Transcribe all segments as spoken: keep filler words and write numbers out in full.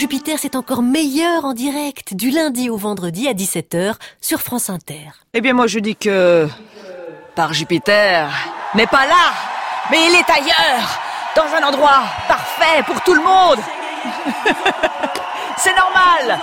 Jupiter, c'est encore meilleur en direct, du lundi au vendredi à dix-sept heures sur France Inter. Eh bien moi je dis que... Par Jupiter n'est pas là, mais il est ailleurs, dans un endroit parfait pour tout le monde. C'est normal.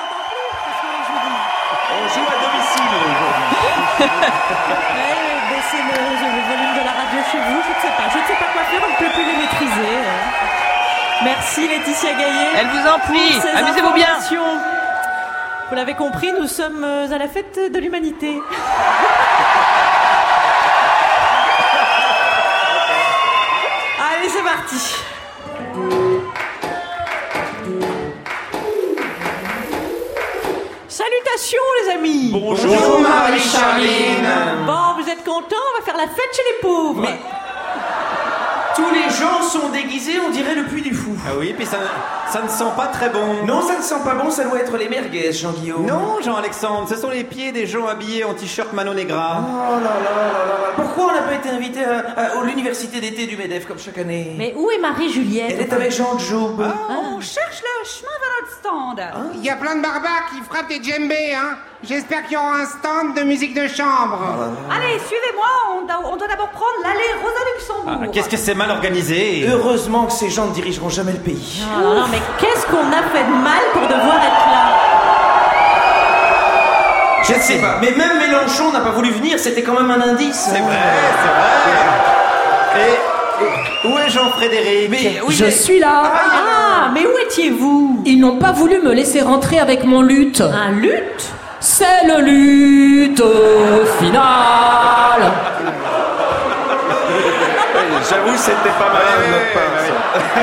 On joue à domicile aujourd'hui. Ouais, baissez le, le volume de la radio chez vous, je ne sais pas. Je ne sais pas quoi faire, on ne peut plus les maîtriser. Merci Laetitia Gaillet. Elle vous en prie, amusez-vous bien. Vous l'avez compris, nous sommes à la fête de l'humanité. Allez, c'est parti. Salutations les amis. Bonjour Marie-Charline. Bon, vous êtes contents? On va faire la fête chez les pauvres. Mais tous les gens sont déguisés, on dirait le Puy du Fou. Ah oui, puis ça, ça ne sent pas très bon. Non, ça ne sent pas bon, ça doit être les merguez, Jean-Guillaume. Non, Jean-Alexandre, ce sont les pieds des gens habillés en t-shirt Mano Negra. Oh là là là là. Pourquoi on n'a pas été invité à, à, à l'université d'été du MEDEF comme chaque année? Mais où est Marie-Juliette? Elle est avec Jean Joub. Ah. On cherche le chemin vers notre stand. Il y a plein de barbares qui frappent des djembés, hein. J'espère qu'il y aura un stand de musique de chambre. Allez, suivez-moi, on doit, on doit d'abord prendre l'allée Rosa Luxembourg. Ah, qu'est-ce que c'est mal organisé. Heureusement que ces gens ne dirigeront jamais le pays. Ah, non, non, mais qu'est-ce qu'on a fait de mal pour devoir être là? Je ne sais pas, mais même Mélenchon n'a pas voulu venir, c'était quand même un indice. C'est vrai, c'est vrai. Et, et où est Jean-Frédéric? Mais oui, Je mais- suis là. Ah, mais où étiez-vous? Ils n'ont pas voulu me laisser rentrer avec mon luth. Un luth? C'est le luth final. J'avoue, c'était pas mal de notre part, ça.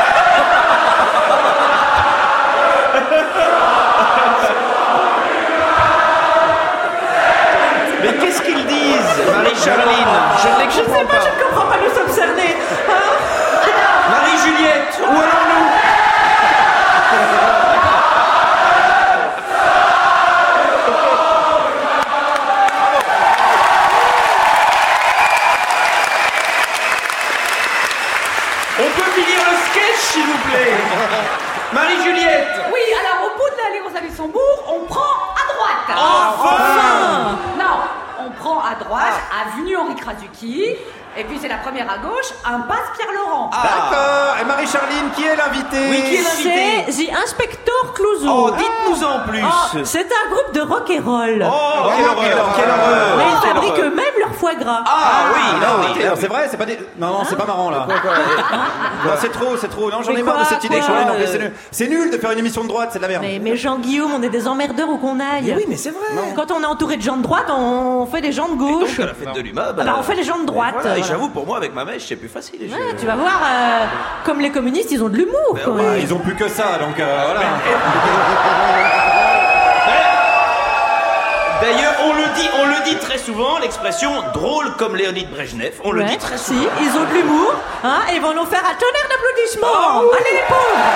Mais qu'est-ce qu'ils disent, Marie-Charline? Je ne les Je ne comprends sais pas, je ne comprends pas, nous sommes cernés. Hein? Marie-Juliette, où allons-nous? On peut finir le sketch, s'il vous plaît. Marie-Juliette. Oui, alors au bout de l'allée Rosa Luxembourg, on prend à droite. Enfin! Non, on prend à droite, avenue Henri Krasuki, et puis c'est la première à gauche, impasse Pierre-Laurent. D'accord. Et Marie-Charline, qui est l'invitée? Oui, qui est l'invité? C'est The Inspector Clouseau. Oh, dites-nous en plus. Oh, c'est un groupe de rock and roll. Oh, quelle horreur, quelle horreur. Mais ils Quelle fabriquent horreur. eux-mêmes leur foie gras. Ah oui, non, ok, non, c'est vrai, c'est pas des... Non, non, c'est pas marrant, là. Non, c'est trop, c'est trop. Non, j'en Mais ai marre de quoi, cette idée. quoi, Charline, en plus, euh, c'est nul. C'est nul de faire une émission de droite, c'est de la merde. Mais, mais Jean-Guillaume, on est des emmerdeurs où qu'on aille. Oui, mais c'est vrai. Quand on est entouré de gens de droite, on fait des gens de gauche. Donc à la fête de l'U M A, Ah bah, on fait les gens de droite. Voilà, et voilà. j'avoue, pour moi, avec ma mèche, c'est plus facile. et je- Ouais, tu vas voir, euh, comme les communistes, ils ont de l'humour. quand Ah, même. ils ont plus que ça, donc euh, voilà. D'ailleurs, on le dit, on le dit très souvent, l'expression drôle comme Léonid Brejnev, on le Ouais, dit très si, souvent. ils ont de l'humour, hein, et ils vont nous faire un tonnerre d'applaudissements. Oh, oui. Allez les pauvres.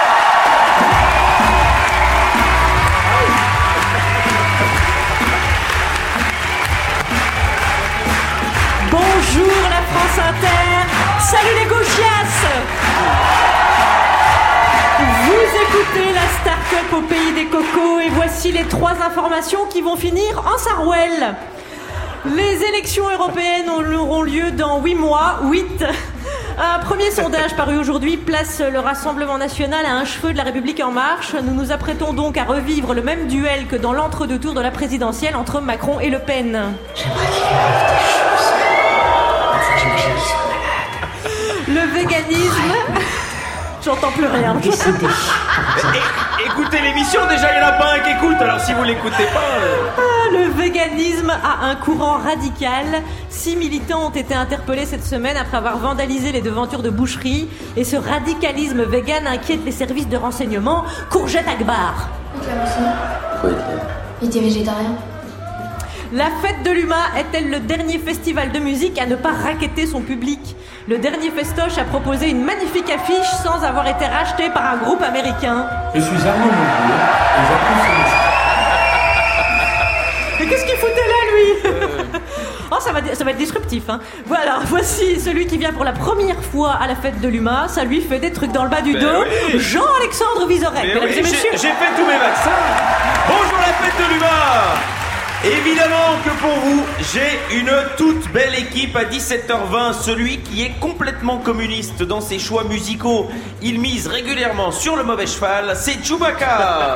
Bonjour la France Inter. Salut les gauchias. Vous écoutez la Start-up au pays des cocos et voici les trois informations qui vont finir en sarouel. Les élections européennes auront lieu dans huit mois, huit. Un premier sondage paru aujourd'hui place le Rassemblement National à un cheveu de la République En Marche. Nous nous apprêtons donc à revivre le même duel que dans l'entre-deux tours de la présidentielle entre Macron et Le Pen. J'aimerais qu'il lui arrive des choses. Parfois, j'imagine qu'ils sont malades. Le véganisme... J'entends plus rien. Décédés. É- Écoutez l'émission, déjà il y en a pas un qui écoute, alors si vous l'écoutez pas... euh, Ah, le véganisme a un courant radical. Six militants ont été interpellés cette semaine après avoir vandalisé les devantures de boucheries. Et ce radicalisme vegan inquiète les services de renseignement. Courgette Akbar. Pourquoi il était végétarien? La fête de l'U M A est-elle le dernier festival de musique à ne pas racketter son public? Le dernier festoche a proposé une magnifique affiche sans avoir été racheté par un groupe américain. Je suis Arnaud Montebourg et j'approuve ce message. Mais qu'est-ce qu'il foutait là, lui? Oh, ça va, ça va être disruptif. Hein. Voilà, voici celui qui vient pour la première fois à la fête de l'U M A. Ça lui fait des trucs dans le bas du Mais dos. oui. Jean-Alexandre Vizorek, Mais mesdames oui, et messieurs. j'ai, j'ai fait tous mes vaccins. Bonjour la fête de l'U M A. Évidemment que pour vous, j'ai une toute belle équipe à dix-sept heures vingt. Celui qui est complètement communiste dans ses choix musicaux. Il mise régulièrement sur le mauvais cheval, c'est Chewbacca.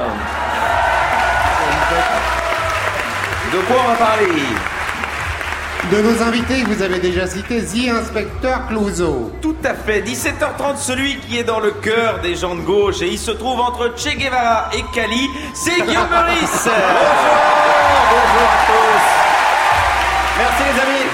De quoi on va parler? De nos invités, vous avez déjà cité The Inspector Clouseau. Tout à fait, dix-sept heures trente, celui qui est dans le cœur des gens de gauche et il se trouve entre Che Guevara et Cali, c'est Guillaume Meurice. Bonjour, bonjour à tous. Merci les amis.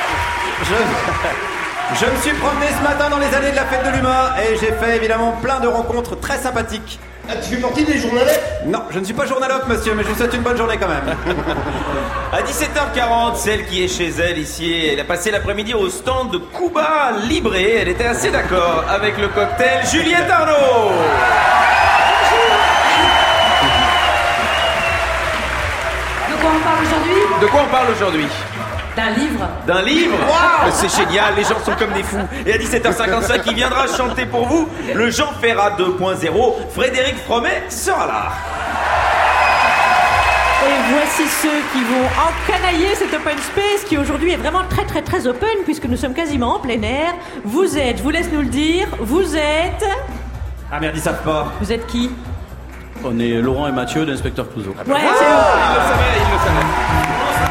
Je, je me suis promené ce matin dans les allées de la fête de l'U M A et j'ai fait évidemment plein de rencontres très sympathiques. Ah, tu fais partie des journalistes? Non, je ne suis pas journalope, monsieur, mais je vous souhaite une bonne journée quand même. À dix-sept heures quarante, celle qui est chez elle ici, elle a passé l'après-midi au stand de Cuba Libre. Elle était assez d'accord avec le cocktail. Juliette Arnaud. De quoi on parle aujourd'hui? De quoi on parle aujourd'hui? D'un livre. D'un livre? Wow. C'est génial, les gens sont comme des fous. Et à dix-sept heures cinquante-cinq, il viendra chanter pour vous le Jean Ferrat deux point zéro. Frédéric Fromet sera là. Et voici ceux qui vont encanailler cet open space qui aujourd'hui est vraiment très très très open puisque nous sommes quasiment en plein air. Vous êtes, je vous laisse nous le dire, vous êtes... Ah merde, ils savent pas. Vous êtes qui? On est Laurent et Mathieu d'Inspecteur Clouseau. Ouais, ah, c'est eux. Il le savait, il le savait.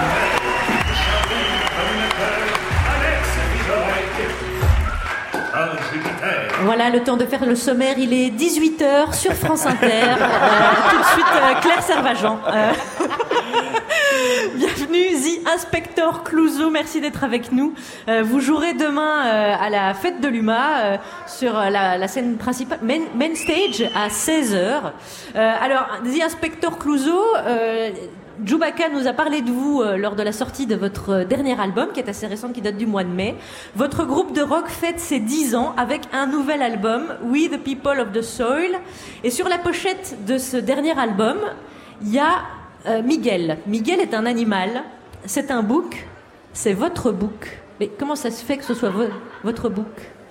Voilà, le temps de faire le sommaire, il est dix-huit heures sur France Inter. Euh, tout de suite, euh, Claire Servagent. Euh... Bienvenue, The Inspector Clouseau, merci d'être avec nous. Euh, vous jouerez demain euh, à la fête de l'U M A euh, sur la, la scène principale, main, main stage, à seize heures. Euh, alors, The Inspector Clouseau... Euh, Chewbacca nous a parlé de vous euh, lors de la sortie de votre euh, dernier album, qui est assez récent, qui date du mois de mai. Votre groupe de rock fête ses dix ans avec un nouvel album, We the People of the Soil. Et sur la pochette de ce dernier album, il y a euh, Miguel. Miguel est un animal, c'est un bouc, c'est votre bouc. Mais comment ça se fait que ce soit vo- votre bouc?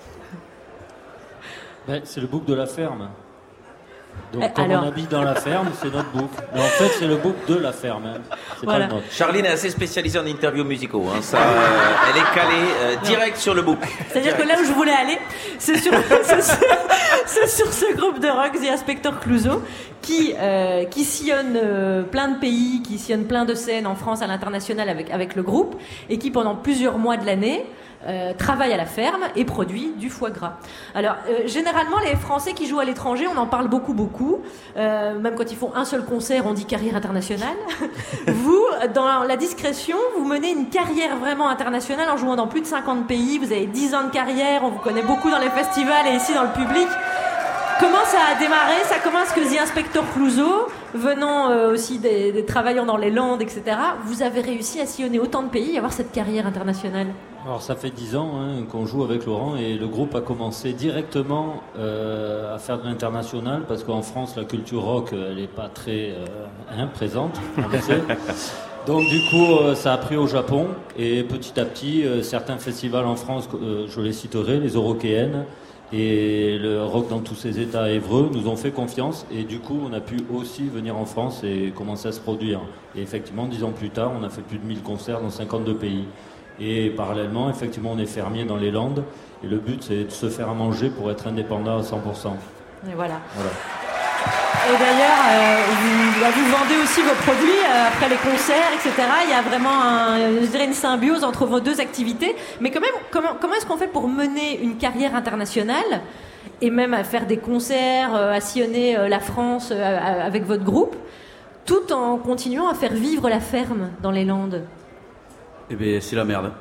Ben, c'est le bouc de la ferme. Donc, Eh, comme alors... on habite dans la ferme, c'est notre bouc. Mais en fait, c'est le bouc de la ferme. Hein. C'est voilà. pas le nôtre. Charline est assez spécialisée en interviews musicaux. Hein. Ça, euh, elle est calée euh, direct sur le bouc. C'est-à-dire que là où je voulais aller, c'est sur, c'est sur, c'est sur ce groupe de rock, The Inspector Clouseau, qui, euh, qui sillonne euh, plein de pays, qui sillonne plein de scènes en France, à l'international avec, avec le groupe, et qui pendant plusieurs mois de l'année Euh, travaille à la ferme et produit du foie gras. Alors, euh, généralement, les Français qui jouent à l'étranger, on en parle beaucoup, beaucoup. Euh, même quand ils font un seul concert, on dit carrière internationale. Vous, dans la discrétion, vous menez une carrière vraiment internationale en jouant dans plus de cinquante pays. Vous avez dix ans de carrière, on vous connaît beaucoup dans les festivals et ici dans le public. Comment ça a démarré? Ça commence que The Inspector Clouseau, venant euh, aussi des, des travaillant dans les Landes, et cetera, vous avez réussi à sillonner autant de pays et avoir cette carrière internationale. Alors ça fait dix ans hein, qu'on joue avec Laurent et le groupe a commencé directement euh, à faire de l'international parce qu'en France la culture rock elle n'est pas très euh, hein, présente, on le sait. Donc du coup euh, ça a pris au Japon et petit à petit euh, certains festivals en France, euh, je les citerai, les Eurokéennes et le Rock dans tous ses états Évreux nous ont fait confiance et du coup on a pu aussi venir en France et commencer à se produire. Et effectivement dix ans plus tard on a fait plus de mille concerts dans cinquante-deux pays. Et parallèlement, effectivement, on est fermier dans les Landes. Et le but, c'est de se faire à manger pour être indépendant à cent pour cent. Et voilà. voilà. Et d'ailleurs, euh, vous, vous vendez aussi vos produits euh, après les concerts, et cetera. Il y a vraiment, un, je dirais, une symbiose entre vos deux activités. Mais quand même, comment, comment est-ce qu'on fait pour mener une carrière internationale et même à faire des concerts, euh, à sillonner euh, la France euh, avec votre groupe, tout en continuant à faire vivre la ferme dans les Landes? Eh bien, c'est la merde.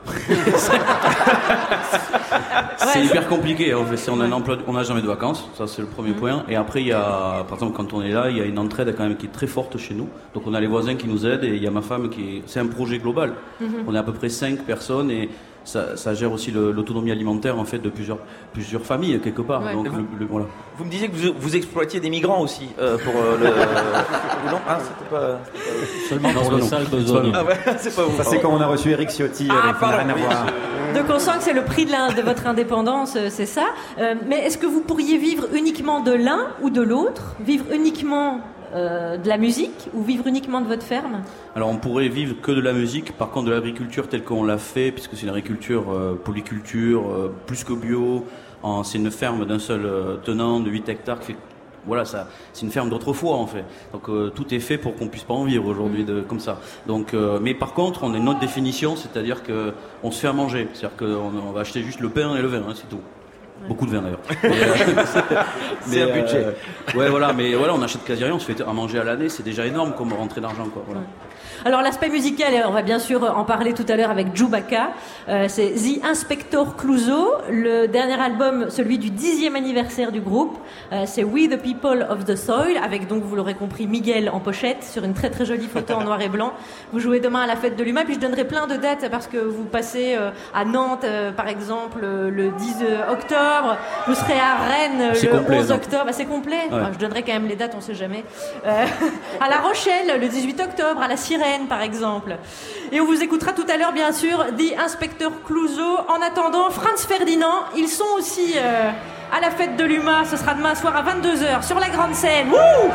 C'est hyper compliqué. En fait, on a un emploi, on n'a jamais de vacances. Ça, c'est le premier mmh. point. Et après, il y a, par exemple, quand on est là, il y a une entraide quand même qui est très forte chez nous. Donc, on a les voisins qui nous aident et il y a ma femme qui est, c'est un projet global. Mmh. On est à peu près cinq personnes et ça, ça gère aussi le, l'autonomie alimentaire en fait de plusieurs, plusieurs familles quelque part. Ouais. Donc, Vous, le, le, voilà. vous me disiez que vous, vous exploitiez des migrants aussi euh, pour euh, le. non, ah, c'était pas. Seulement pour les salles besognes. Ah ouais, c'est pas vous. Ça, c'est quand on a reçu Eric Ciotti. Ah, avec pardon, rien à oui, voir. Donc on sent que c'est le prix de, la, de votre indépendance, euh, c'est ça. Euh, mais est-ce que vous pourriez vivre uniquement de l'un ou de l'autre? Vivre uniquement euh, de la musique ou vivre uniquement de votre ferme? Alors on pourrait vivre que de la musique, par contre de l'agriculture telle qu'on l'a fait, puisque c'est une agriculture euh, polyculture, euh, plus que bio, en, c'est une ferme d'un seul euh, tenant de huit hectares qui fait... Voilà, ça, c'est une ferme d'autrefois en fait. Donc euh, tout est fait pour qu'on puisse pas en vivre aujourd'hui de, comme ça. Donc, euh, mais par contre, on a une autre définition, c'est-à-dire que on se fait à manger. C'est-à-dire qu'on on va acheter juste le pain et le vin, hein, c'est tout. Ouais. Beaucoup de vin d'ailleurs. Mais, euh, c'est mais, un budget. Euh, ouais, voilà, mais voilà, on achète quasi rien, on se fait à manger à l'année, c'est déjà énorme comme rentrée d'argent, quoi. Voilà. Ouais. Alors l'aspect musical, on va bien sûr en parler tout à l'heure avec Chewbacca. Euh, c'est The Inspector Clouseau, le dernier album, celui du dixième anniversaire du groupe. Euh, c'est We the People of the Soil, avec donc, vous l'aurez compris, Miguel en pochette, sur une très très jolie photo en noir et blanc. Vous jouez demain à la fête de l'Humain, puis je donnerai plein de dates parce que vous passez euh, à Nantes, euh, par exemple, le dix octobre. Vous serez à Rennes c'est le complet, onze non. octobre. Ah, c'est complet. Ouais. Enfin, je donnerai quand même les dates, on sait jamais. Euh, à La Rochelle, le dix-huit octobre, à La Sirène, par exemple. Et on vous écoutera tout à l'heure, bien sûr, The Inspector Clouseau. En attendant, Franz Ferdinand, ils sont aussi euh, à la fête de l'Humain. Ce sera demain soir à vingt-deux heures sur la grande scène. Wouh!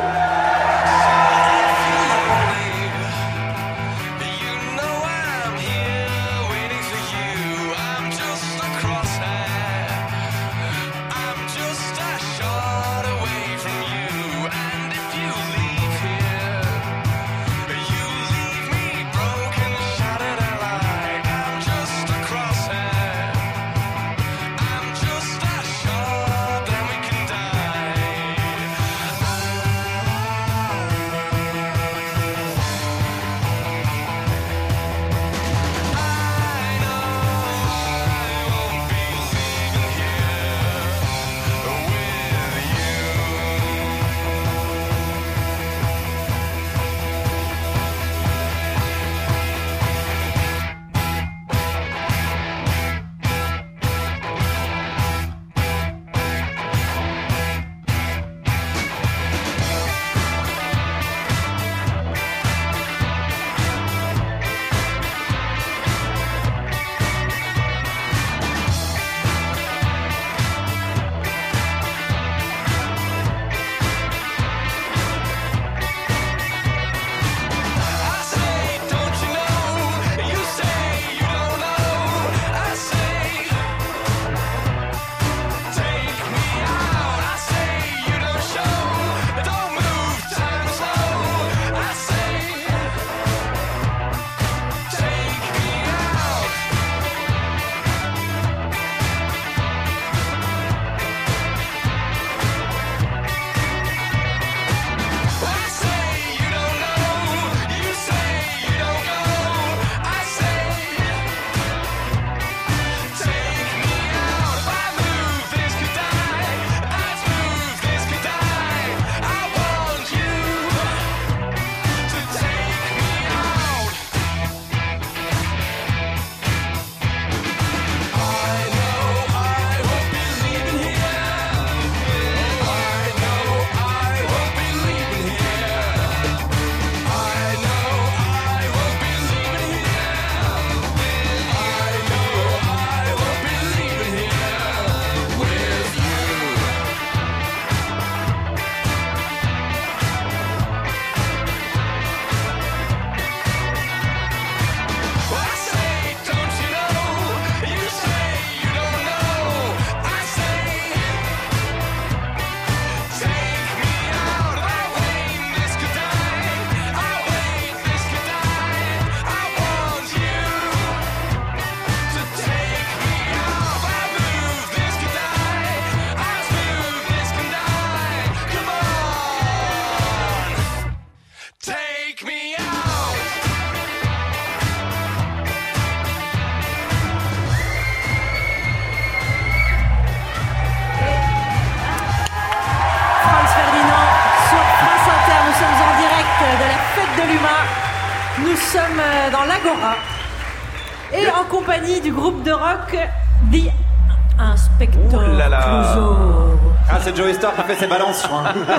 Nous sommes dans l'Agora Et en compagnie du groupe de rock The Inspector Ouh là là. Clouseau. Ah, c'est Joey Star qui fait ses balances, je crois.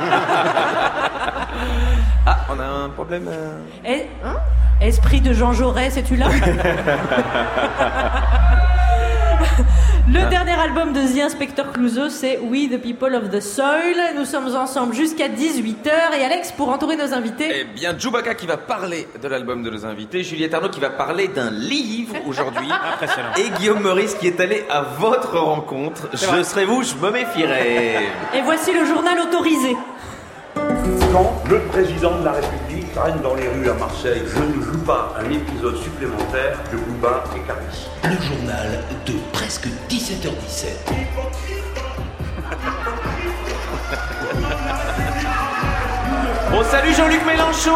Ah, on a un problème. euh. Et, hein Esprit de Jean Jaurès, es-tu là? Le dernier album de The Inspector Clouseau, c'est We the People of the Soil. Nous sommes ensemble jusqu'à dix-huit heures. Et Alex, pour entourer nos invités... Eh bien, Chewbacca qui va parler de l'album de nos invités, Juliette Arnaud qui va parler d'un livre aujourd'hui. Impressionnant. Et Guillaume Meurice qui est allé à votre rencontre. Je serai vous, je me méfierai. Et voici le journal autorisé. Quand le président de la République traîne dans les rues à Marseille, je ne joue pas un épisode supplémentaire de Booba et Caris. Le journal de presque dix-sept heures dix-sept. Bon, salut Jean-Luc Mélenchon.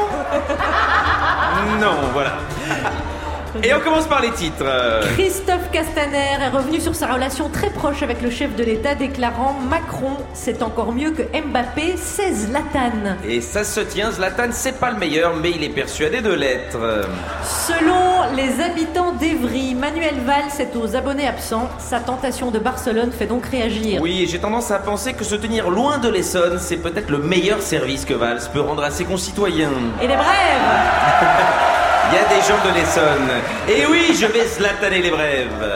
Non, voilà. Et on commence par les titres. Christophe Castaner est revenu sur sa relation très proche avec le chef de l'État, déclarant « Macron, c'est encore mieux que Mbappé, c'est Zlatan ». Et ça se tient, Zlatan, c'est pas le meilleur, mais il est persuadé de l'être. Selon les habitants d'Evry, Manuel Valls est aux abonnés absents. Sa tentation de Barcelone fait donc réagir. Oui, j'ai tendance à penser que se tenir loin de l'Essonne, c'est peut-être le meilleur service que Valls peut rendre à ses concitoyens. Et les brèves. Il y a des gens de l'Essonne. Et oui, je vais zlataner les brèves.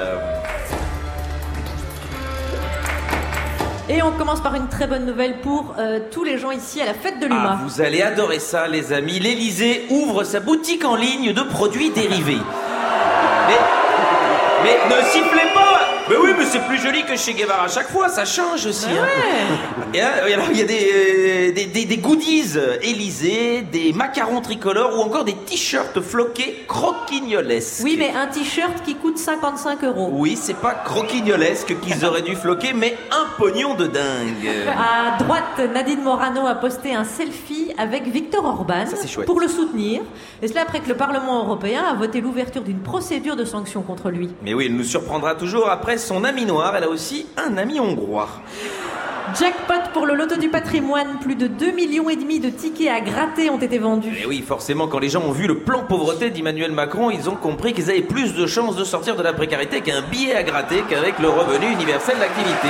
Et on commence par une très bonne nouvelle pour euh, tous les gens ici à la fête de l'U M A. Ah, vous allez adorer ça, les amis. L'Élysée ouvre sa boutique en ligne de produits dérivés. Mais, mais ne sifflez pas. Mais oui, mais c'est plus joli que chez Guevara à chaque fois, ça change aussi. Ouais. Hein. Et, et alors, il y a des, des, des, des goodies Élysée, des macarons tricolores ou encore des t-shirts floqués croquignolesques. Oui, mais un t-shirt qui coûte cinquante-cinq euros. Oui, c'est pas croquignolesque qu'ils auraient dû floquer, mais un pognon de dingue. À droite, Nadine Morano a posté un selfie avec Viktor Orban Ça, c'est chouette. pour le soutenir. Et cela après que le Parlement européen a voté l'ouverture d'une procédure de sanctions contre lui. Mais oui, elle nous surprendra toujours. Après son ami noir, elle a aussi un ami hongrois. Jackpot pour le loto du patrimoine. Plus de deux millions et demi de tickets à gratter ont été vendus. Et oui, forcément, quand les gens ont vu le plan pauvreté d'Emmanuel Macron, ils ont compris qu'ils avaient plus de chances de sortir de la précarité qu'un billet à gratter qu'avec le revenu universel d'activité.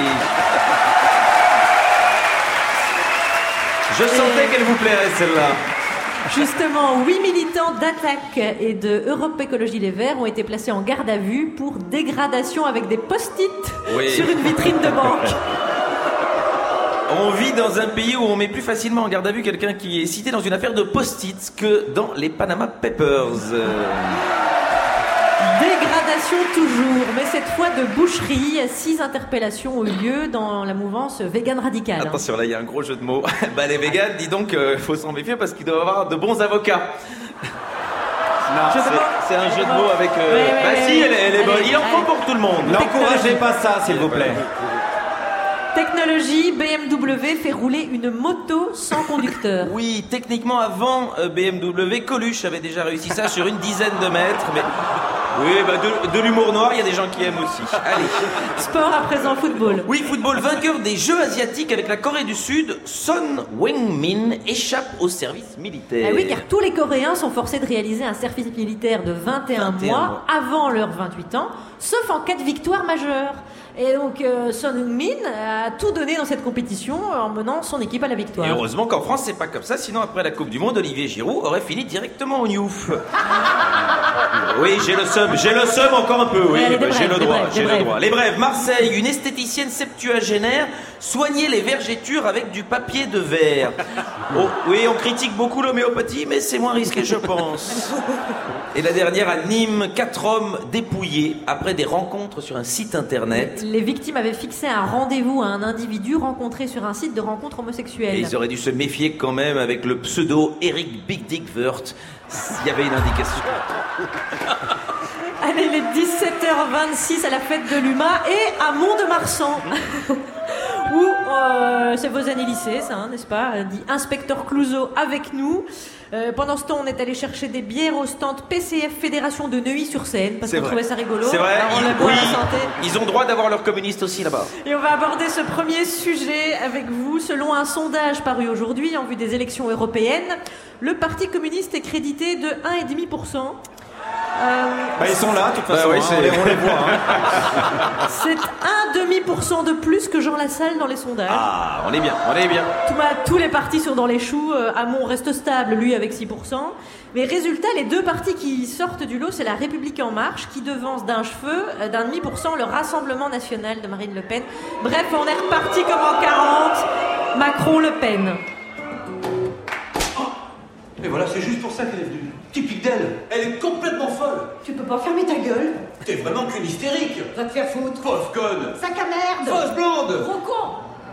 Je sentais qu'elle vous plairait, celle-là. Justement, huit militants d'Attaque et de Europe Écologie Les Verts ont été placés en garde à vue pour dégradation avec des post-it Oui. sur une vitrine de banque. On vit dans un pays où on met plus facilement en garde à vue quelqu'un qui est cité dans une affaire de post-it que dans les Panama Papers. Euh... Dégradation toujours, mais cette fois de boucherie. Six interpellations ont eu lieu dans la mouvance vegan radicale. Attention, là, il y a un gros jeu de mots. Bah, les véganes, dis donc, euh, faut s'en méfier parce qu'ils doivent avoir de bons avocats. Non, c'est, c'est un jeu de mots avec... Euh... Ouais, ouais, bah ouais, si, ouais. elle, elle est bonne. Allez, Il en faut allez. pour tout le monde. N'encouragez pas ça, s'il vous plaît. Technologie, B M W fait rouler une moto sans conducteur. Oui, techniquement, avant euh, B M W, Coluche avait déjà réussi ça sur une dizaine de mètres, mais... Oui, bah de, de l'humour noir, il y a des gens qui aiment aussi. Allez. Sport à présent, football. Oui, football, vainqueur des Jeux asiatiques avec la Corée du Sud, Son Heung-min échappe au service militaire. Ah oui, car tous les Coréens sont forcés de réaliser un service militaire de vingt et un, vingt et un mois, mois avant leurs vingt-huit ans, sauf en cas de victoire majeure. Et donc, euh, Son Heung-min a tout donné dans cette compétition en menant son équipe à la victoire. Et heureusement qu'en France, c'est pas comme ça, sinon après la Coupe du Monde, Olivier Giroud aurait fini directement au Newf. Oui, j'ai le seum, j'ai le seum encore un peu, oui, Ouais, allez, bah, des j'ai brèves, le des droit, brèves, j'ai des le brèves. droit. Les brèves, Marseille, une esthéticienne septuagénaire soignait les vergetures avec du papier de verre. Oh, oui, on critique beaucoup l'homéopathie, mais c'est moins risqué, je pense. Et la dernière à Nîmes, quatre hommes dépouillés après des rencontres sur un site internet. Les victimes avaient fixé un rendez-vous à un individu rencontré sur un site de rencontre homosexuelle. Et ils auraient dû se méfier quand même avec le pseudo Eric Big Dick Wirth. Il y avait une indication. Allez, il est dix-sept heures vingt-six à la fête de l'U M A et à Mont-de-Marsan. Où, euh, c'est vos années lycée, ça, hein, n'est-ce pas, dit Inspecteur Clouseau avec nous. Euh, pendant ce temps, on est allé chercher des bières au stand P C F Fédération de Neuilly-sur-Seine parce C'est qu'on vrai. trouvait ça rigolo. C'est vrai, Alors, on ils, la boit oui, à la santé. ils ont droit d'avoir leurs communistes aussi là-bas. Et on va aborder ce premier sujet avec vous. Selon un sondage paru aujourd'hui en vue des élections européennes, le Parti communiste est crédité de un virgule cinq pour cent. Euh, bah, ils sont là, de toute façon, bah, oui, hein, on, les, on les voit. Hein. C'est un demi pour cent de plus que Jean Lassalle dans les sondages. Ah, on est bien, on est bien. Tout, bah, tous les partis sont dans les choux. Euh, Hamon reste stable, lui, avec six pour cent. Mais résultat, les deux partis qui sortent du lot, c'est la République En Marche, qui devance d'un cheveu, euh, d'un demi pour cent, le Rassemblement National de Marine Le Pen. Bref, on est reparti comme en quarante. Macron-Le Pen. Et voilà, c'est juste pour ça qu'elle est venue. Typique d'elle, elle est complètement folle. Tu peux pas fermer ta gueule? T'es vraiment qu'une hystérique. Va te faire foutre. Fausse conne. Sac à merde. Fausse blonde. Gros con.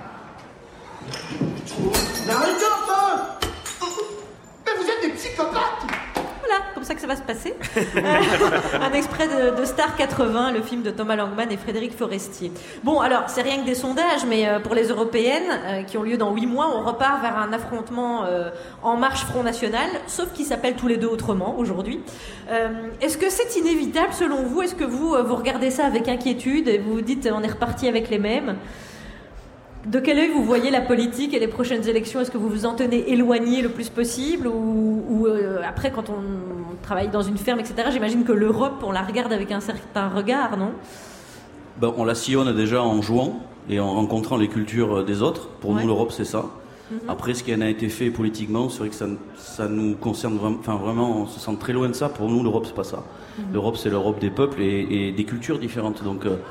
Arrêtez enfin. Mais vous êtes des psychopathes. Voilà, comme ça que ça va se passer. Euh, un extrait de, de Star quatre-vingts, le film de Thomas Langman et Frédéric Forestier. Bon, alors, c'est rien que des sondages, mais euh, pour les européennes, euh, qui ont lieu dans huit mois, on repart vers un affrontement euh, En Marche Front National, sauf qu'ils s'appellent tous les deux autrement aujourd'hui. Euh, est-ce que c'est inévitable selon vous? Est-ce que vous, euh, vous regardez ça avec inquiétude et vous vous dites on est reparti avec les mêmes? De quel œil vous voyez la politique et les prochaines élections? Est-ce que vous vous en tenez éloigné le plus possible? Ou, ou euh, après, quand on travaille dans une ferme, et cetera, j'imagine que l'Europe, on la regarde avec un certain regard, non? Ben, on la sillonne déjà en jouant et en rencontrant les cultures des autres. Pour ouais. nous, l'Europe, c'est ça. Mm-hmm. Après, ce qui en a été fait politiquement, c'est vrai que ça, ça nous concerne vraiment, enfin, vraiment, on se sent très loin de ça. Pour nous, l'Europe, c'est pas ça. Mm-hmm. L'Europe, c'est l'Europe des peuples et, et des cultures différentes. Donc... Euh,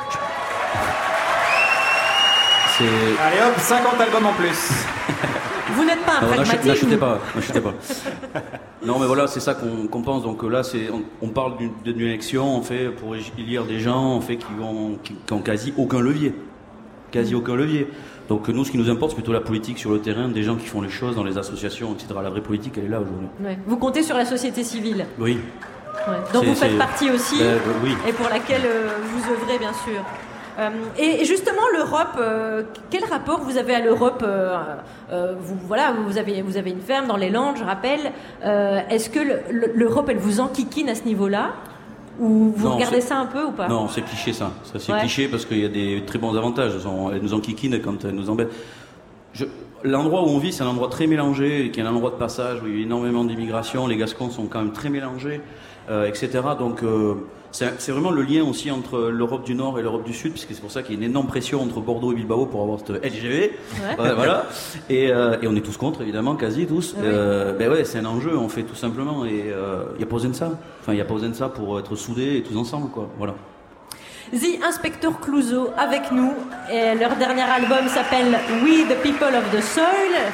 C'est... Allez hop, cinquante albums en plus. Vous n'êtes pas un pragmatique. N'achetez pas, n'achetez pas. Non, mais voilà, c'est ça qu'on, qu'on pense. Donc là, c'est, on, on parle d'une, d'une élection, on fait pour élire des gens, on fait qui ont, qui, qui ont quasi aucun levier, quasi mmh. aucun levier. Donc nous, ce qui nous importe, c'est plutôt la politique sur le terrain, des gens qui font les choses dans les associations, et cetera. La vraie politique, elle est là aujourd'hui. Ouais. Vous comptez sur la société civile. Oui. Ouais. Donc c'est, vous faites partie aussi, ben, oui. et pour laquelle euh, vous œuvrez, bien sûr. Euh, et justement, l'Europe, euh, quel rapport vous avez à l'Europe? euh, euh, vous, voilà, vous avez, vous avez une ferme dans les Landes, je rappelle. Euh, est-ce que le, le, l'Europe, elle vous enquiquine à ce niveau-là? Ou vous non, regardez ça un peu ou pas? Non, c'est cliché ça. Ça c'est ouais. cliché parce qu'il y a des très bons avantages. Elle nous enquiquine quand elle nous embête. Je, l'endroit où on vit, c'est un endroit très mélangé, qui est un endroit de passage où il y a énormément d'immigration. Les Gascons sont quand même très mélangés, euh, et cetera. Donc euh, c'est, c'est vraiment le lien aussi entre l'Europe du Nord et l'Europe du Sud, puisque c'est pour ça qu'il y a une énorme pression entre Bordeaux et Bilbao pour avoir cette L G V. Ouais. Euh, voilà. Et, euh, et on est tous contre, évidemment, quasi tous. Oui. Euh, ben ouais, c'est un enjeu, on fait tout simplement. Et il euh, n'y a pas besoin de ça. Enfin, il n'y a pas besoin de ça pour être soudés et tous ensemble, quoi. Voilà. The Inspector Clouseau avec nous. Et leur dernier album s'appelle We the People of the Soil.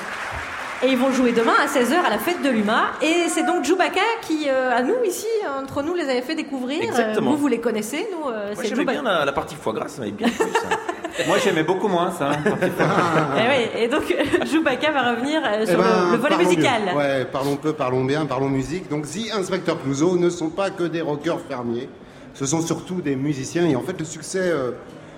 Et ils vont jouer demain à seize heures à la fête de l'U M A. Et c'est donc Chewbacca qui, euh, à nous ici, entre nous, les avait fait découvrir. Exactement. Vous, vous les connaissez, nous. Euh, Moi, c'est j'aimais Chewbacca. bien la, la partie foie gras, ça m'avait bien plu, ça. Moi, j'aimais beaucoup moins ça. et, oui, et donc, Chewbacca va revenir euh, sur eh ben, le, le volet musical. Mieux. Ouais, parlons peu, parlons bien, parlons musique. Donc, The Inspector Clouseau ne sont pas que des rockers fermiers. Ce sont surtout des musiciens. Et en fait, le succès... Euh,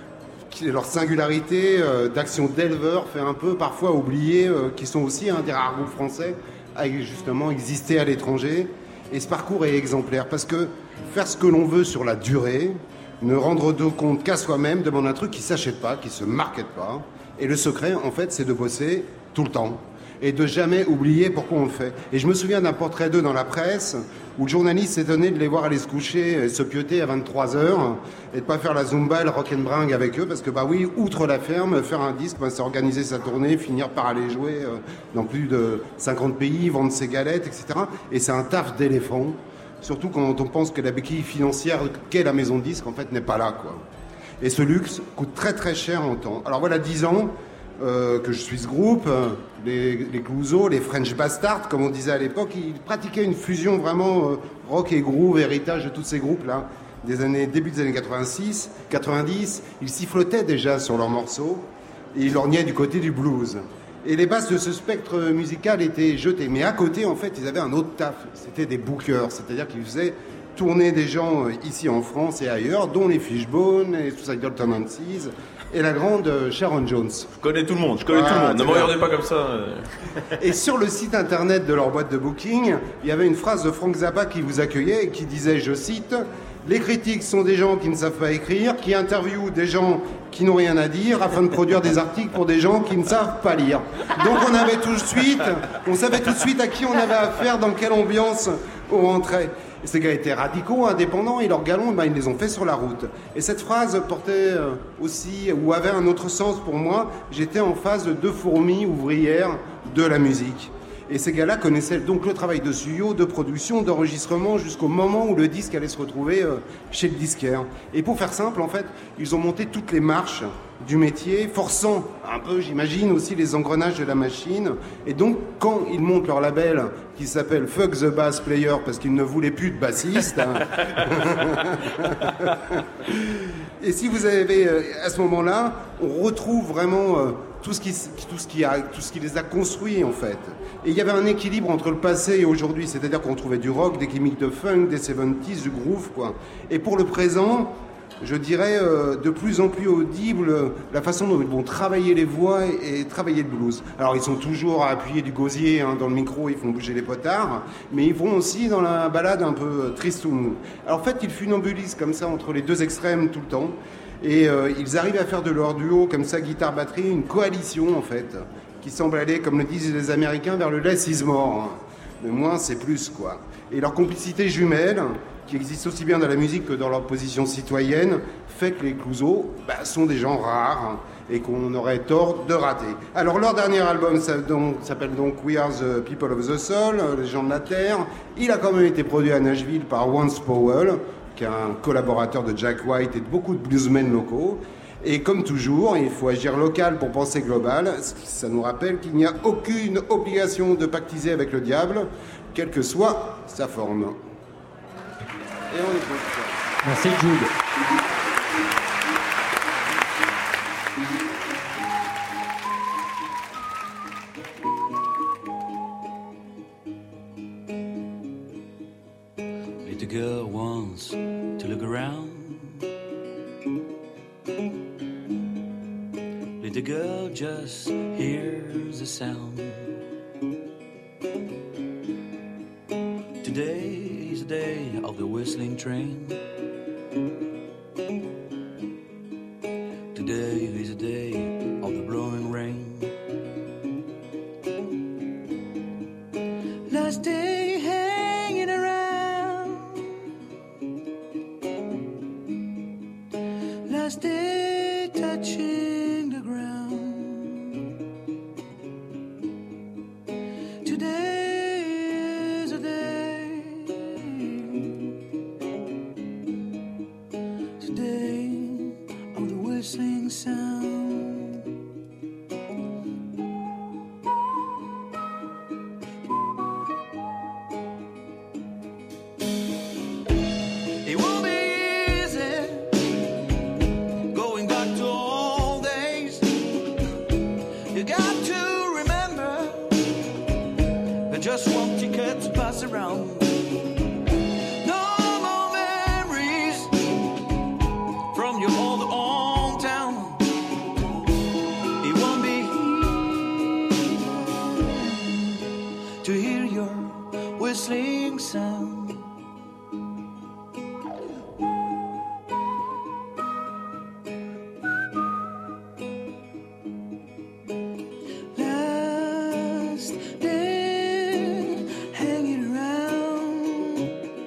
leur singularité euh, d'action d'éleveurs fait un peu parfois oublier euh, qu'ils sont aussi un des rares groupes français à justement exister à l'étranger. Et ce parcours est exemplaire parce que faire ce que l'on veut sur la durée, ne rendre de compte qu'à soi-même, demande un truc qui ne s'achète pas, qui ne se markete pas. Et le secret, en fait, c'est de bosser tout le temps et de jamais oublier pourquoi on le fait. Et je me souviens d'un portrait d'eux dans la presse où le journaliste s'étonnait de les voir aller se coucher et se pioter à vingt-trois heures et de pas faire la zumba et le rock'n'bring avec eux parce que, bah oui, outre la ferme, faire un disque, bah, c'est organiser sa tournée, finir par aller jouer euh, dans plus de cinquante pays, vendre ses galettes, et cetera. Et c'est un taf d'éléphant, surtout quand on pense que la béquille financière qu'est la maison de disque, en fait, n'est pas là, quoi. Et ce luxe coûte très très cher en temps. Alors voilà, dix ans euh, que je suis ce groupe, euh, les, les Clouseau, les French Bastards, comme on disait à l'époque, ils pratiquaient une fusion vraiment euh, rock et groove, héritage de tous ces groupes-là, des années, début des années quatre-vingt-six, quatre-vingt-dix. Ils sifflotaient déjà sur leurs morceaux et ils lorgnaient du côté du blues. Et les bases de ce spectre musical étaient jetées. Mais à côté, en fait, ils avaient un autre taf. C'était des bookers, c'est-à-dire qu'ils faisaient tourner des gens ici en France et ailleurs, dont les Fishbone, les Suicidal Tendencies et la grande Sharon Jones. Je connais tout le monde, je connais ah, tout le monde. Ne me regardez pas comme ça. Et sur le site internet de leur boîte de booking, il y avait une phrase de Frank Zappa qui vous accueillait et qui disait, je cite, « Les critiques sont des gens qui ne savent pas écrire, qui interviewent des gens qui n'ont rien à dire afin de produire des articles pour des gens qui ne savent pas lire. » Donc on avait tout de suite, on savait tout de suite à qui on avait affaire, dans quelle ambiance on rentrait. Et ces gars étaient radicaux, indépendants, et leurs galons, ben, ils les ont faits sur la route. Et cette phrase portait euh, aussi, ou avait un autre sens pour moi. J'étais en face de deux fourmis ouvrières de la musique. Et ces gars-là connaissaient donc le travail de studio, de production, d'enregistrement, jusqu'au moment où le disque allait se retrouver euh, chez le disquaire. Et pour faire simple, en fait, ils ont monté toutes les marches du métier, forçant un peu, j'imagine, aussi les engrenages de la machine. Et donc, quand ils montent leur label, qui s'appelle Fuck the Bass Player, parce qu'ils ne voulaient plus de bassiste, hein. Et si vous avez, euh, à ce moment-là, on retrouve vraiment euh, tout ce qui, tout ce qui a, tout ce qui les a construits, en fait. Et il y avait un équilibre entre le passé et aujourd'hui, c'est-à-dire qu'on trouvait du rock, des gimmicks de funk, des soixante-dix, du groove, quoi. Et pour le présent, je dirais euh, de plus en plus audible euh, la façon dont ils vont travailler les voix et, et travailler le blues. Alors ils sont toujours à appuyer du gosier hein, dans le micro, ils font bouger les potards, mais ils vont aussi dans la balade un peu euh, tristoun. Alors en fait, ils funambulisent comme ça entre les deux extrêmes tout le temps, et euh, ils arrivent à faire de leur duo comme ça, guitare-batterie, une coalition en fait, qui semble aller, comme le disent les Américains, vers le less is more. Mais moins c'est plus, quoi. Et leur complicité jumelle, qui existe aussi bien dans la musique que dans leur position citoyenne, fait que les Clouseau bah, sont des gens rares hein, et qu'on aurait tort de rater. Alors leur dernier album ça, donc, s'appelle donc We Are the People of the Soul, les gens de la Terre. Il a quand même été produit à Nashville par Vance Powell, qui est un collaborateur de Jack White et de beaucoup de bluesmen locaux. Et comme toujours, il faut agir local pour penser global. Ça nous rappelle qu'il n'y a aucune obligation de pactiser avec le diable, quelle que soit sa forme. Et on écoute. Merci Jude. Little girl wants to look around. Little girl just hears the sound. Today is the day of the whistling train. Today is the day of the blowing rain. Last day hanging around. Last day touching the ground. Today is the day. Today of the whistling sound. It won't be easy going back to old days. You got to remember that just one ticket to pass around. No more memories from your old hometown. It won't be easy to hear your whistling sound. Last day hanging around.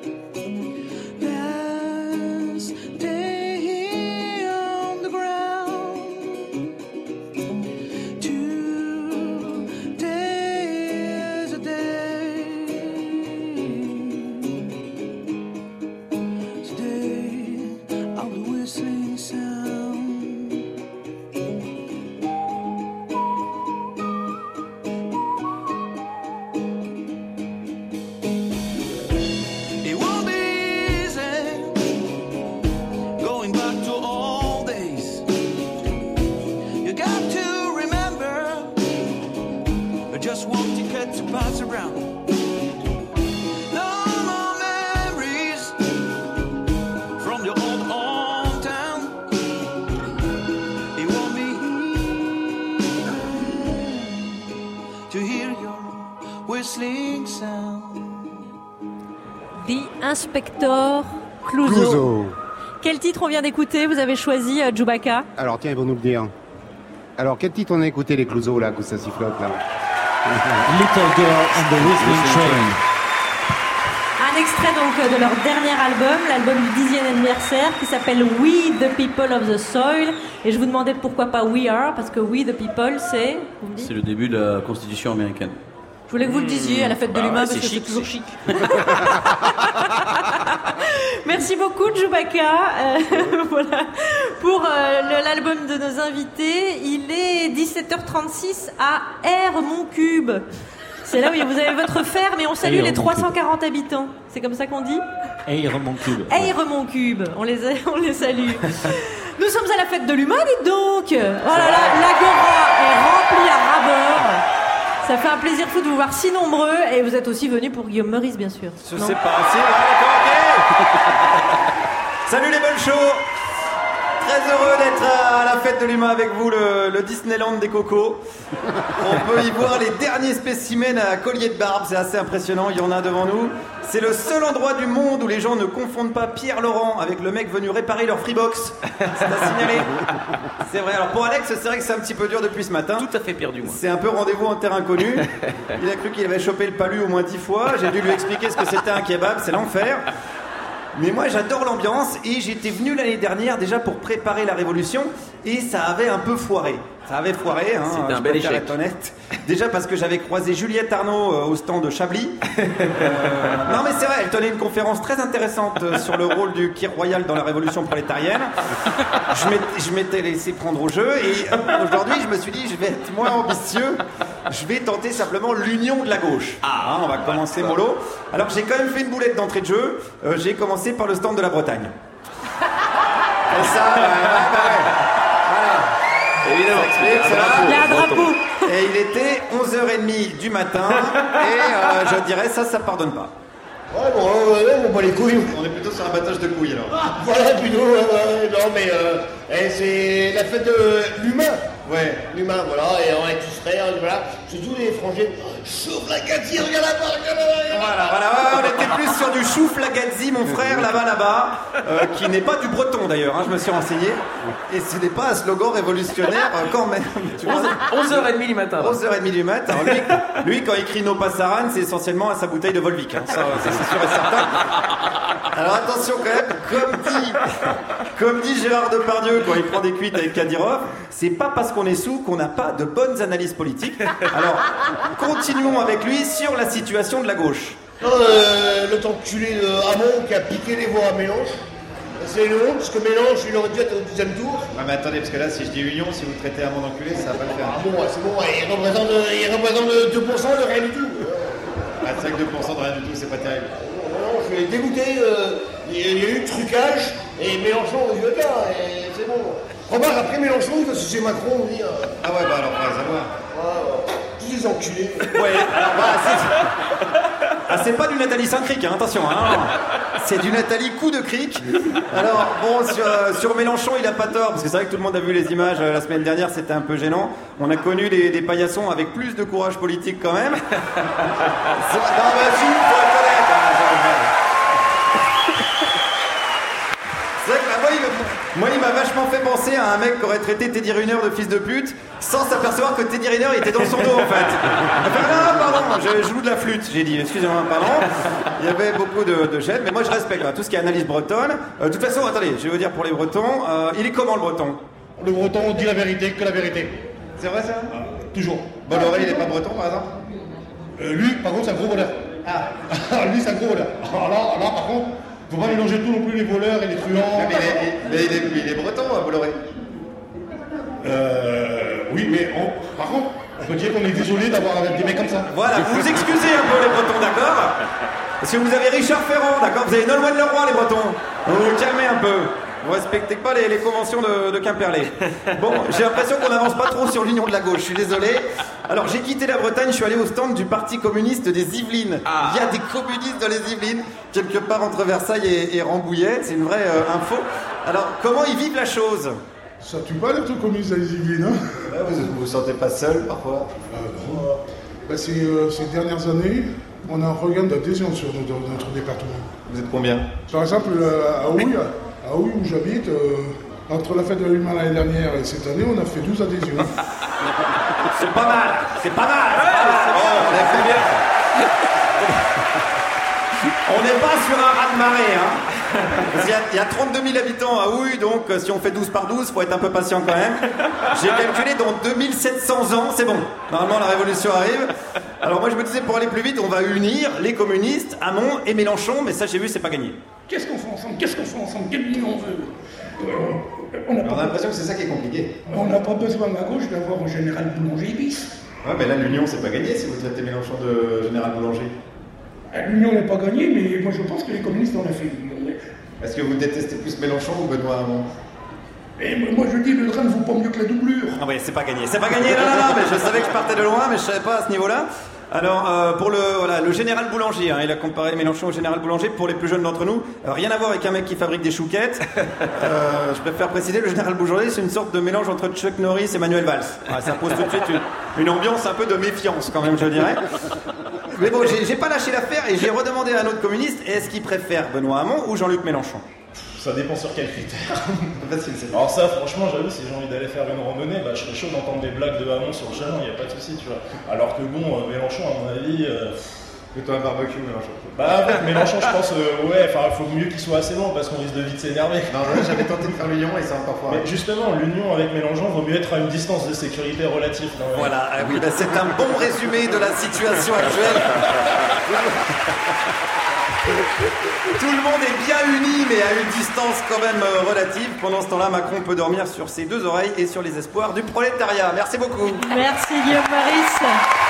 Last day here on the ground. Today is a day. Today of the whistling sound. It won't be easy going back to old days. You got to remember just one ticket to pass around. No more memories from your old hometown. It won't be easy to hear your whistling sound. The Inspector Clouseau. Clouseau. Quel titre on vient d'écouter? Vous avez choisi euh, Chewbacca. Alors tiens, ils vont nous le dire. Alors quel titre on a écouté les Clouseau là, que ça sifflote là? Little Girl and the Whistling Train. Un un extrait donc de leur dernier album, l'album du dixième anniversaire, qui s'appelle We the People of the Soil. Et je vous demandais pourquoi pas We Are, parce que We the People, c'est... vous me dites ? C'est le début de la Constitution américaine. Je voulais que vous le disiez à la fête de Bah l'humain, ouais, parce c'est que chic, c'est toujours c'est chic. Merci beaucoup, Chewbacca. Euh, voilà. Pour euh, le- l'album de nos invités, il est dix-sept heures trente-six à Aire-Montcube. C'est là où vous avez votre ferme et on salue les trois cent quarante habitants. C'est comme ça qu'on dit ? Aire-Montcube. Aire-Montcube. On les, a- on les salue. Nous sommes à la fête de l'humain, dites donc. Voilà, la- l'agora est remplie à ras-bord. Ça fait un plaisir fou de vous voir si nombreux et vous êtes aussi venus pour Guillaume Meurice, bien sûr. Je Non sais pas, c'est ah, d'accord, ok. Salut les bonnes shows. Très heureux d'être à la fête de l'humain avec vous, le, le Disneyland des cocos. On peut y voir les derniers spécimens à collier de barbe, c'est assez impressionnant, il y en a devant nous. C'est le seul endroit du monde où les gens ne confondent pas Pierre Laurent avec le mec venu réparer leur Freebox. C'est à signaler. C'est vrai, alors pour Alex, c'est vrai que c'est un petit peu dur depuis ce matin. Tout à fait perdu, moi. C'est un peu rendez-vous en terre inconnue. Il a cru qu'il avait chopé le palu au moins dix fois. J'ai dû lui expliquer ce que c'était un kebab, c'est l'enfer. Mais moi j'adore l'ambiance et j'étais venu l'année dernière déjà pour préparer la révolution et ça avait un peu foiré. Ça avait foiré, hein, C'était un je bel préfère échec. être honnête. Déjà parce que j'avais croisé Juliette Arnaud euh, au stand de Chablis. Euh, non mais c'est vrai, elle tenait une conférence très intéressante euh, sur le rôle du Kir Royal dans la révolution prolétarienne. Je m'étais- je m'étais laissé prendre au jeu et euh, aujourd'hui je me suis dit je vais être moins ambitieux. Je vais tenter simplement l'union de la gauche. Ah, on va commencer mollo. Alors j'ai quand même fait une boulette d'entrée de jeu. Euh, j'ai commencé par le stand de la Bretagne. Et ça, euh, ouais, bah ouais. Voilà. Évidemment. Ça explique, ça. Il y a un drapeau. Et il était onze heures trente du matin. Et euh, je dirais, ça, ça pardonne pas. Ouais, bon, euh, on bat les couilles. On est plutôt sur un battage de couilles alors. Ah, voilà, plutôt, ouais, ouais, non, mais euh, eh, c'est la fête de l'humain. Ouais. L'humain, voilà, et on est tous frères, voilà. Surtout les frangins. Chauffe la gâtière, regarde là-bas, regarde là-bas. Voilà, voilà, ouais, on était plus sur du chouflagazzi, mon frère, là-bas, là-bas, euh, qui n'est pas du breton d'ailleurs, hein, je me suis renseigné. Et ce n'est pas un slogan révolutionnaire euh, quand même. Tu vois. onze heures trente du matin. là. onze heures trente du mat. Alors lui, lui, quand il crie No Passaran, c'est essentiellement à sa bouteille de Volvic. Hein. Ça, ça, c'est sûr et certain. Alors attention quand même, comme dit, comme dit Gérard Depardieu quand il prend des cuites avec Kadyrov, c'est pas parce qu'on est sous qu'on n'a pas de bonnes analyses politiques. Alors continuons avec lui sur la situation de la gauche. Non, euh, l'autre enculé de Hamon qui a piqué les voix à Mélenchon. C'est une honte, parce que Mélenchon, il aurait dû être au deuxième tour. Ah mais attendez, parce que là, si je dis union, si vous traitez un monde enculé, ça va pas le faire. Ah bon, ouais, c'est bon, ouais, il représente, euh, il représente deux pour cent de rien du tout. Ah, c'est vrai que deux pour cent de rien du tout, c'est pas terrible. Non, je suis dégoûté, euh, il y a- il y a eu trucage, et Mélenchon, il veut bien, et c'est bon. Remarque, après Mélenchon, parce que c'est Macron, on dit. Euh, Ah ouais, bah alors, on va savoir. ouais, tous les enculés. Ouais, alors voilà, c'est... Ah, c'est pas du Nathalie Saint-Cric, hein, attention, hein. C'est du Nathalie Coup de Cric. Alors, bon, sur, euh, sur Mélenchon, il a pas tort, parce que c'est vrai que tout le monde a vu les images euh, la semaine dernière, c'était un peu gênant. On a connu des, des paillassons avec plus de courage politique quand même. C'est... Non, mais si, faut être honnête, hein, genre, c'est vrai que là, moi, il, moi, il m'a vachement fait penser à un mec qui aurait traité Teddy Riner de fils de pute sans s'apercevoir que Teddy Riner il était dans son dos en fait. Il a fait, non, pardon, je joue de la flûte. J'ai dit, excusez-moi, pardon. Il y avait beaucoup de, de gêne, mais moi je respecte hein, tout ce qui est analyse bretonne. Euh, de toute façon, attendez, je vais vous dire pour les Bretons, euh, il est comment le Breton? Le breton, on dit la vérité, que la vérité. C'est vrai ça? Toujours. Bolloré, il est pas breton par exemple? Euh, lui, par contre, c'est un gros voleur. Ah. Lui, c'est un gros voleur. Alors là, là, par contre, faut pas mélanger tout non plus, les voleurs et les truands. Mais, il est, mais il, est, il est breton, hein, Bolloré. Euh, oui, mais on- par contre, on peut dire qu'on est désolé d'avoir des mecs comme ça. Voilà, vous vous excusez un peu les Bretons, d'accord? Parce que vous avez Richard Ferrand, d'accord? Vous avez Nolwenn Leroy, les Bretons. Vous vous calmez un peu. Vous respectez pas les, les conventions de, de Quimperlé. Bon, j'ai l'impression qu'on n'avance pas trop sur l'union de la gauche, je suis désolé. Alors, j'ai quitté la Bretagne, je suis allé au stand du Parti communiste des Yvelines. Ah. Il y a des communistes dans les Yvelines, quelque part entre Versailles et, et Rambouillet. C'est une vraie euh, info. Alors, comment ils vivent la chose? Ça tue pas d'être communiste à les Yvelines, hein? Ouais, vous vous vous sentez pas seul parfois? Bah, ces, euh, ces dernières années, on a un regain d'adhésion sur notre, notre département. Vous êtes combien? Par exemple, euh, à Houille, à Houille où j'habite, euh, entre la fête de l'humain l'année dernière et cette année, on a fait douze adhésions. C'est pas mal, c'est pas mal, c'est pas mal. Oh, on a fait bien. On n'est pas sur un raz-de-marée, hein. Parce qu'il y a- il y, a trente-deux mille habitants à Houille, donc euh, si on fait douze par douze, faut être un peu patient quand même. J'ai calculé dans deux mille sept cents ans, c'est bon. Normalement, la révolution arrive. Alors moi, je me disais, pour aller plus vite, on va unir les communistes, Hamon et Mélenchon, mais ça, j'ai vu, c'est pas gagné. Qu'est-ce qu'on fait ensemble? Qu'est-ce qu'on fait ensemble? Quelle ligne on veut? Euh, on n'a On a pas, l'impression que c'est ça qui est compliqué. on n'a pas besoin à gauche d'avoir un général Boulanger bis. Ouais, mais là, l'union, c'est pas gagné si vous traitez Mélenchon de général Boulanger. L'union n'est pas gagnée, mais moi je pense que les communistes en ont fait l'union. Est-ce que vous détestez plus Mélenchon ou Benoît Hamon? Et moi je dis, le train ne vaut pas mieux que la doublure. Ah ouais, c'est pas gagné, c'est pas gagné, non, non, non, mais je savais que je partais de loin, mais je savais pas à ce niveau-là. Alors, euh, pour le, voilà, le général Boulanger, hein, il a comparé Mélenchon au général Boulanger. Pour les plus jeunes d'entre nous, euh, rien à voir avec un mec qui fabrique des chouquettes. Euh, je préfère préciser, le général Boulanger, c'est une sorte de mélange entre Chuck Norris et Manuel Valls. Ouais, ça pose tout de suite une, une ambiance un peu de méfiance, quand même, je dirais. Mais bon, j'ai, j'ai pas lâché l'affaire et j'ai redemandé à un autre communiste, est-ce qu'il préfère Benoît Hamon ou Jean-Luc Mélenchon? Ça dépend sur quel critère. Facile, c'est Alors ça, franchement, j'avoue, si j'ai envie d'aller faire une randonnée, bah, je serais chaud d'entendre des blagues de Hamon sur le chemin, il n'y a pas de souci, tu vois. Alors que bon, euh, Mélenchon, à mon avis... Euh... Plutôt un barbecue, Mélenchon. Bah en fait, Mélenchon, je pense, euh, ouais, enfin, il faut mieux qu'il soit assez long, parce qu'on risque de vite s'énerver. Non, là, j'avais tenté de faire l'union et c'est encore foiré. Mais justement, l'union avec Mélenchon vaut mieux être à une distance de sécurité relative. Quand même. Voilà, ah oui, bah, c'est un bon résumé de la situation actuelle. Tout le monde est bien uni, mais à une distance quand même euh, relative. Pendant ce temps-là, Macron peut dormir sur ses deux oreilles et sur les espoirs du prolétariat. Merci beaucoup. Merci Guillaume Maris.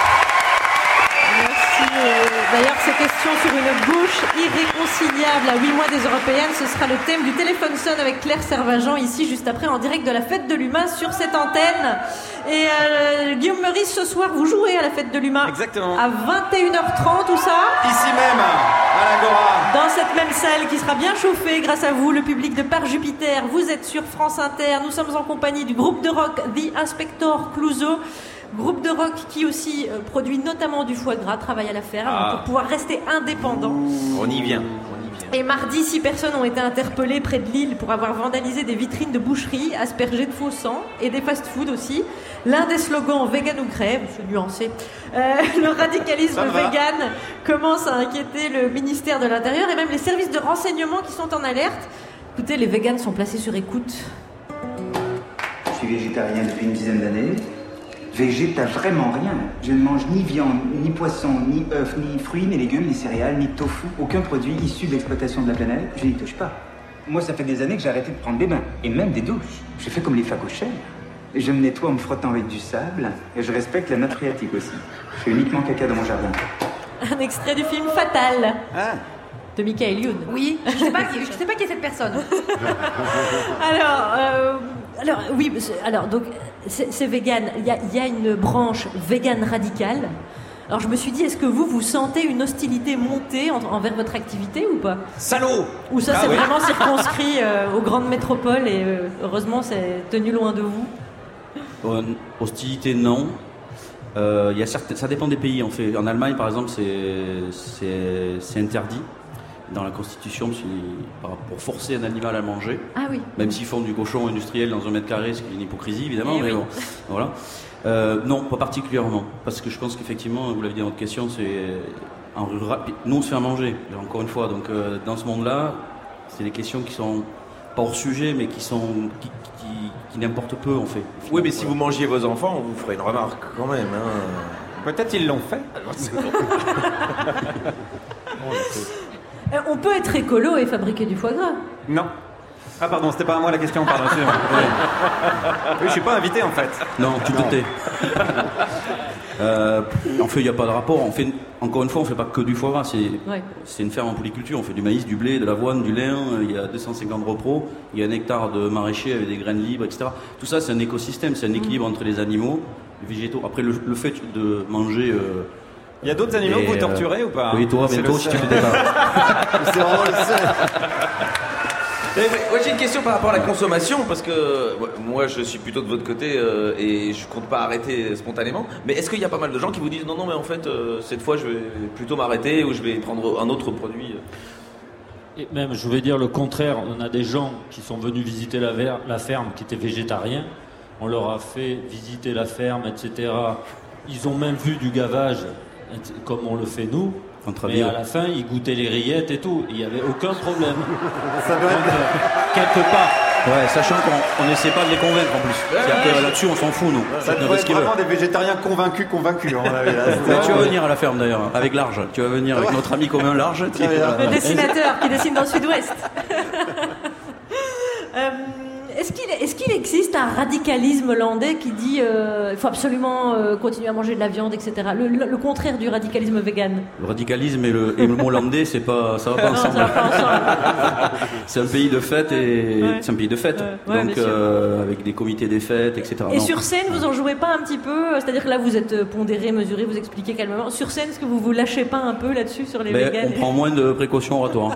Merci. D'ailleurs, ces questions sur une gauche irréconciliable à huit mois des Européennes, ce sera le thème du téléphone sonne avec Claire Servagent, ici, juste après, en direct de la Fête de l'Humain sur cette antenne. Et euh, Guillaume Meurice, ce soir, vous jouez à la Fête de l'Humain. Exactement. À vingt et une heures trente, où ça? Ici même, à l'Agora. Dans cette même salle qui sera bien chauffée grâce à vous, le public de Par Jupiter. Vous êtes sur France Inter. Nous sommes en compagnie du groupe de rock The Inspector Clouseau. Groupe de rock qui aussi euh, produit notamment du foie gras, travaille à la ferme, Ah. pour pouvoir rester indépendant. On y vient. Et mardi, six personnes ont été interpellées près de Lille pour avoir vandalisé des vitrines de boucherie, aspergées de faux sang et des fast-food aussi. L'un des slogans vegan ou crève, c'est nuancé. Euh, le radicalisme Ça va. vegan commence à inquiéter le ministère de l'Intérieur et même les services de renseignement qui sont en alerte. Écoutez, les végans sont placés sur écoute. Je suis végétarien depuis une dizaine d'années. Végéta vraiment rien. Je ne mange ni viande, ni poisson, ni œufs, ni fruits, ni légumes, ni céréales, ni tofu. Aucun produit issu de l'exploitation de la planète. Je n'y touche pas. Moi, ça fait des années que j'ai arrêté de prendre des bains. Et même des douches. Je fais comme les facochères. Je me nettoie en me frottant avec du sable. Et je respecte la nappe phréatique aussi. Je fais uniquement caca dans mon jardin. Un extrait du film Fatal. Ah. De Michael Youn. Oui, je sais pas qui, je sais pas qui est cette personne. Alors, euh, alors oui, c'est- alors donc c'est, c'est vegan. Il y a, il y a une branche vegan radicale. Alors je me suis dit, est-ce que vous vous sentez une hostilité montée en- envers votre activité ou pas? Salaud. Ou ça Ah c'est oui. vraiment circonscrit euh, aux grandes métropoles et euh, heureusement c'est tenu loin de vous. Euh, hostilité, non. Euh, il y a certains, ça dépend des pays. En fait, en Allemagne, par exemple, c'est, c'est, c'est interdit dans la Constitution c'est- par- pour forcer un animal à manger. Ah oui. Même s'ils font du cochon industriel dans un mètre carré, ce qui est une hypocrisie évidemment, Eh mais oui. bon, voilà. Euh, non, pas particulièrement, parce que je pense qu'effectivement, vous l'avez dit dans votre question, c'est en rural. Nous, on se fait à manger, encore une fois. Donc, euh, dans ce monde-là, c'est des questions qui sont pas hors sujet, mais qui sont qui, qui, qui n'importent peu en fait. Oui, mais si vous mangiez vos enfants, on vous ferait une remarque quand même. Hein. Peut-être ils l'ont fait. Euh, on peut être écolo et fabriquer du foie gras. Non. Ah pardon, c'était pas à moi la question, pardon. excusez-moi. Oui, je suis pas invité en fait. Non, tu te Non. tais. Euh, en fait, il n'y a pas de rapport. On fait, encore une fois, on ne fait pas que du foie gras. C'est, Ouais. c'est une ferme en polyculture. On fait du maïs, du blé, de l'avoine, du lin. Il y a deux cent cinquante repros. Il y a un hectare de maraîchers avec des graines libres, et cetera. Tout ça, c'est un écosystème. C'est un équilibre entre les animaux, les végétaux. Après, le, le fait de manger. Euh, Il y a d'autres animaux et, que vous euh, torturez ou pas? Oui, toi, C'est bientôt, le si seul. tu te débarrasses. C'est vraiment le seul. Mais, mais, moi j'ai une question par rapport à la consommation parce que euh, moi je suis plutôt de votre côté euh, et je compte pas arrêter spontanément. Mais est-ce qu'il y a pas mal de gens qui vous disent non non mais en fait euh, cette fois je vais plutôt m'arrêter ou je vais prendre un autre produit? Et même, je vais dire le contraire. On a des gens qui sont venus visiter la, ver- la ferme, qui étaient végétariens. On leur a fait visiter la ferme, et cetera. Ils ont même vu du gavage comme on le fait nous. Entre Mais amis, à la fin, ils goûtaient les rillettes et tout. Il n'y avait aucun problème. Ça doit être... Donc, euh, quelque part. Ouais, sachant qu'on n'essaie pas de les convaincre en plus. C'est-à-dire que là-dessus, on s'en fout, nous. Ça Chacun doit fait ce être qu'il veut. vraiment des végétariens convaincus, convaincus. On avait là. Mais tu vas venir à la ferme d'ailleurs, avec Large. Tu vas venir avec notre ami commun Large. Tu- Le dessinateur qui dessine dans le sud-ouest. Euh, Est-ce qu'il est-ce qu'il existe un radicalisme hollandais qui dit euh, il faut absolument euh, continuer à manger de la viande, et cetera. Le, le- le contraire du radicalisme vegan. Le radicalisme et le, et le mot hollandais, c'est pas, ça va pas Non, ensemble. ça va pas ensemble. C'est un pays de fête et Ouais. c'est un pays de fête. Ouais, ouais, Donc bien sûr. euh, avec des comités des fêtes, et cetera. Et Non. sur scène, vous en jouez pas un petit peu? C'est-à-dire que là, vous êtes pondéré, mesuré, vous expliquez calmement. Sur scène, est-ce que vous vous lâchez pas un peu là-dessus sur les Ben, véganes? on prend moins de précautions oratoires.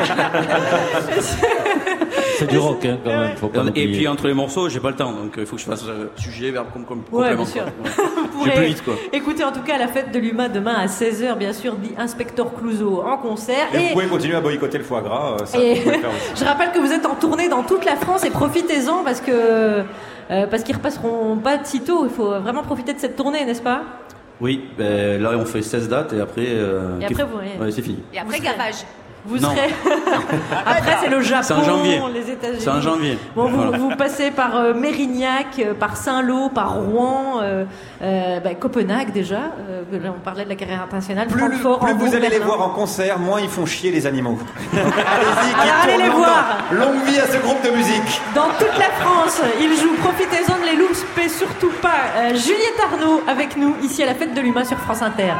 C'est du rock, hein, quand même. Faut pas Et l'oublier. puis entre les morceaux, j'ai pas le temps, donc il faut que je fasse euh, sujet, verbe, comme, comme Ouais, complément. bien sûr. quoi. Vous J'ai pourrez plus vite, quoi. écouter en tout cas la fête de l'U M A demain à seize heures, bien sûr, dit Inspecteur Clouseau en concert. Et vous pouvez continuer à boycotter le foie gras. euh, Ça, Et vous pouvez le faire aussi. je rappelle que vous êtes en tournée dans toute la France et profitez-en parce que euh, parce qu'ils repasseront pas de sitôt. Il faut vraiment profiter de cette tournée, n'est-ce pas? Oui, ben, là on fait seize dates et après. euh, Et après, vous- ouais. ouais, c'est fini. Et après, gavage. Vous Non. serez. Après, c'est le Japon, C'est en janvier. les États-Unis. C'est en janvier. Bon, vous, Voilà. vous passez par euh, Mérignac, euh, par Saint-Lô, par Rouen, euh, euh, bah, Copenhague déjà. Euh, là, on parlait de la carrière internationale. Plus, Francfort, plus Hambourg, vous allez les Berlin. voir en concert, moins ils font chier les animaux. Allez-y, qui Alors, allez tourne les longtemps. voir. Longue vie à ce groupe de musique. Dans toute la France, ils jouent. Profitez-en, ne les loupez surtout pas. Euh, Juliette Arnaud avec nous ici à la fête de l'U M A sur France Inter.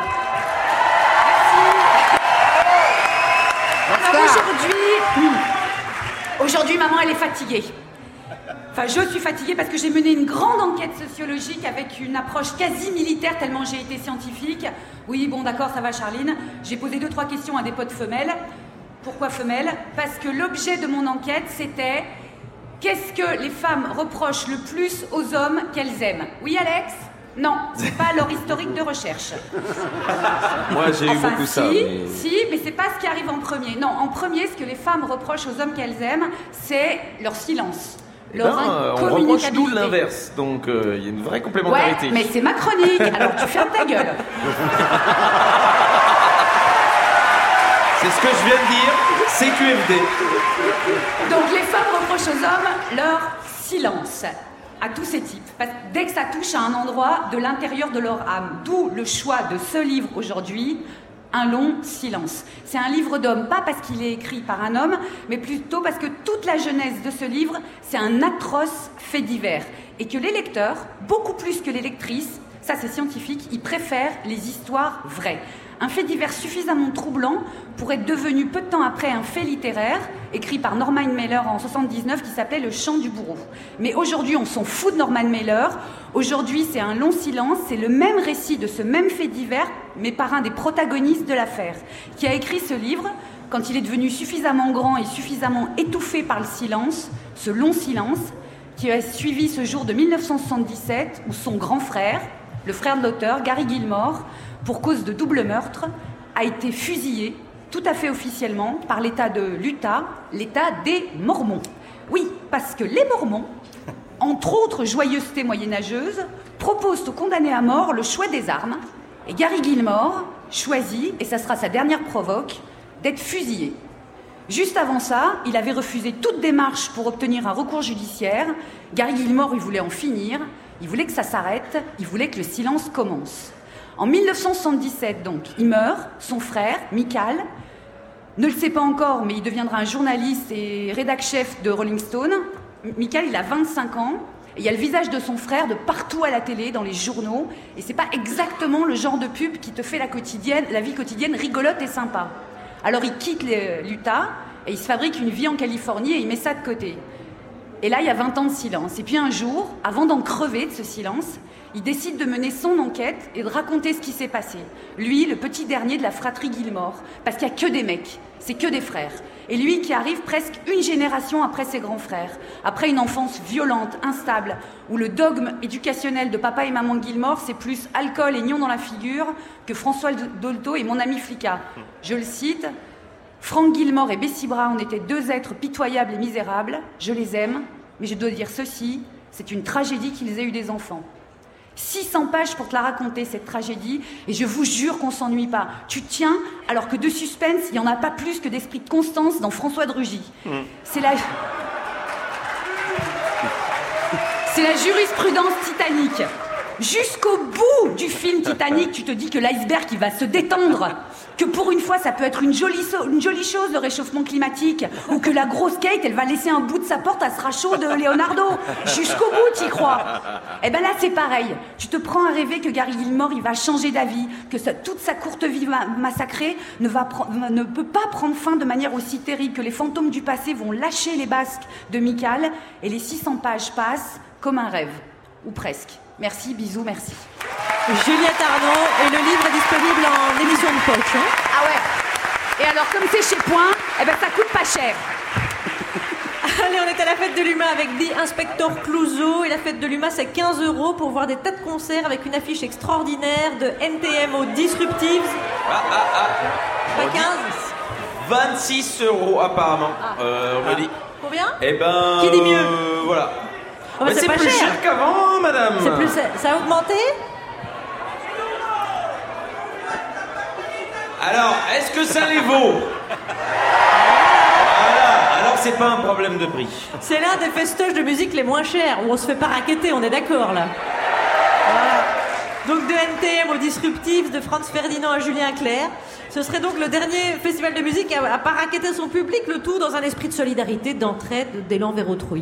Alors aujourd'hui, aujourd'hui, maman, elle est fatiguée. Enfin, je suis fatiguée parce que j'ai mené une grande enquête sociologique avec une approche quasi militaire tellement j'ai été scientifique. Oui, bon, d'accord, ça va, Charline. J'ai posé deux, trois questions à des potes femelles. Pourquoi femelles? Parce que l'objet de mon enquête, c'était qu'est-ce que les femmes reprochent le plus aux hommes qu'elles aiment? Oui, Alex? Non, c'est pas leur historique de recherche. Moi, j'ai eu Enfin, beaucoup si, ça. mais- si, mais c'est pas ce qui arrive en premier. Non, en premier, ce que les femmes reprochent aux hommes qu'elles aiment, c'est leur silence, leur Non, on reproche incommunicabilité. nous l'inverse. Donc, euh, il y a une vraie complémentarité. Ouais, mais c'est ma chronique, alors tu fermes ta gueule. C'est ce que je viens de dire. C'est Q F D. Donc les femmes reprochent aux hommes leur silence, à tous ces types. Parce que dès que ça touche à un endroit de l'intérieur de leur âme, d'où le choix de ce livre aujourd'hui, Un long silence. C'est un livre d'homme, pas parce qu'il est écrit par un homme, mais plutôt parce que toute la genèse de ce livre, c'est un atroce fait divers. Et que les lecteurs, beaucoup plus que les lectrices, ça c'est scientifique, ils préfèrent les histoires vraies. Un fait divers suffisamment troublant pour être devenu peu de temps après un fait littéraire, écrit par Norman Mailer en soixante-dix-neuf, qui s'appelait Le Chant du bourreau. Mais aujourd'hui, on s'en fout de Norman Mailer. Aujourd'hui, c'est un long silence, c'est le même récit de ce même fait divers, mais par un des protagonistes de l'affaire, qui a écrit ce livre quand il est devenu suffisamment grand et suffisamment étouffé par le silence, ce long silence, qui a suivi ce jour de mille neuf cent soixante-dix-sept, où son grand frère, le frère de l'auteur, Gary Gilmore, pour cause de double meurtre, a été fusillé, tout à fait officiellement, par l'État de l'Utah, l'État des Mormons. Oui, parce que les Mormons, entre autres joyeusetés moyenâgeuses, proposent aux condamnés à mort le choix des armes, et Gary Gilmore choisit, et ça sera sa dernière provoque, d'être fusillé. Juste avant ça, il avait refusé toute démarche pour obtenir un recours judiciaire. Gary Gilmore, il voulait en finir, il voulait que ça s'arrête, il voulait que le silence commence. En mille neuf cent soixante-dix-sept, donc, il meurt, son frère, Michael, ne le sait pas encore, mais il deviendra un journaliste et rédac-chef de Rolling Stone. Michael, il a vingt-cinq ans, et il y a le visage de son frère de partout à la télé, dans les journaux, et c'est pas exactement le genre de pub qui te fait la, quotidienne, la vie quotidienne rigolote et sympa. Alors il quitte l'Utah, et il se fabrique une vie en Californie, et il met ça de côté. Et là, il y a vingt ans de silence. Et puis un jour, avant d'en crever de ce silence, il décide de mener son enquête et de raconter ce qui s'est passé. Lui, le petit dernier de la fratrie Gilmore, parce qu'il n'y a que des mecs, c'est que des frères. Et lui qui arrive presque une génération après ses grands frères, après une enfance violente, instable, où le dogme éducationnel de papa et maman Gilmore, c'est plus alcool et nion dans la figure que François Dolto et mon ami Flicka. Je le cite, « Frank Gilmore et Bessie Brown étaient deux êtres pitoyables et misérables. Je les aime, mais je dois dire ceci, c'est une tragédie qu'ils aient eu des enfants. » six cents pages pour te la raconter, cette tragédie, et je vous jure qu'on s'ennuie pas. Tu tiens, alors que de suspense, il n'y en a pas plus que d'esprit de Constance dans François de Rugy. Mmh. C'est la... C'est la jurisprudence Titanic. Jusqu'au bout du film Titanic, tu te dis que l'iceberg il va se détendre, que pour une fois ça peut être une jolie, so- une jolie chose le réchauffement climatique, ou que la grosse Kate elle va laisser un bout de sa porte à ce rachot de Leonardo. Jusqu'au bout t'y crois. Et ben là c'est pareil. Tu te prends à rêver que Gary Gilmore il va changer d'avis, que sa, toute sa courte vie ma- massacrée ne, va pro- ne peut pas prendre fin de manière aussi terrible, que les fantômes du passé vont lâcher les basques de Michael, et les six cents pages passent comme un rêve, ou presque. Merci, bisous, merci. Juliette Arnaud, et le livre est disponible en édition de poche. Hein. Ah ouais. Et alors, comme c'est chez Point, eh ben, ça coûte pas cher. Allez, on est à la fête de l'U M A avec The Inspector Clouseau. Et la fête de l'U M A, c'est quinze euros pour voir des tas de concerts avec une affiche extraordinaire de N T M aux Disruptives. Ah, ah, ah. Pas quinze vingt-six euros apparemment. Ah. Euh, on ah. me dit. Combien? Eh ben. Qui dit mieux? euh, Voilà. Oh, bah, Mais c'est, c'est pas plus cher, cher, qu'avant, madame. C'est plus, ça, ça a augmenté? Alors, est-ce que ça les vaut? Voilà. Alors, c'est pas un problème de prix. C'est l'un des festoches de musique les moins chers, où on se fait pas racketter, on est d'accord là. Voilà. Donc de N T M aux Disruptives, de Franz Ferdinand à Julien Clerc. Ce serait donc le dernier festival de musique à, à pas racketter son public, le tout dans un esprit de solidarité, d'entraide, d'élan vers autrui.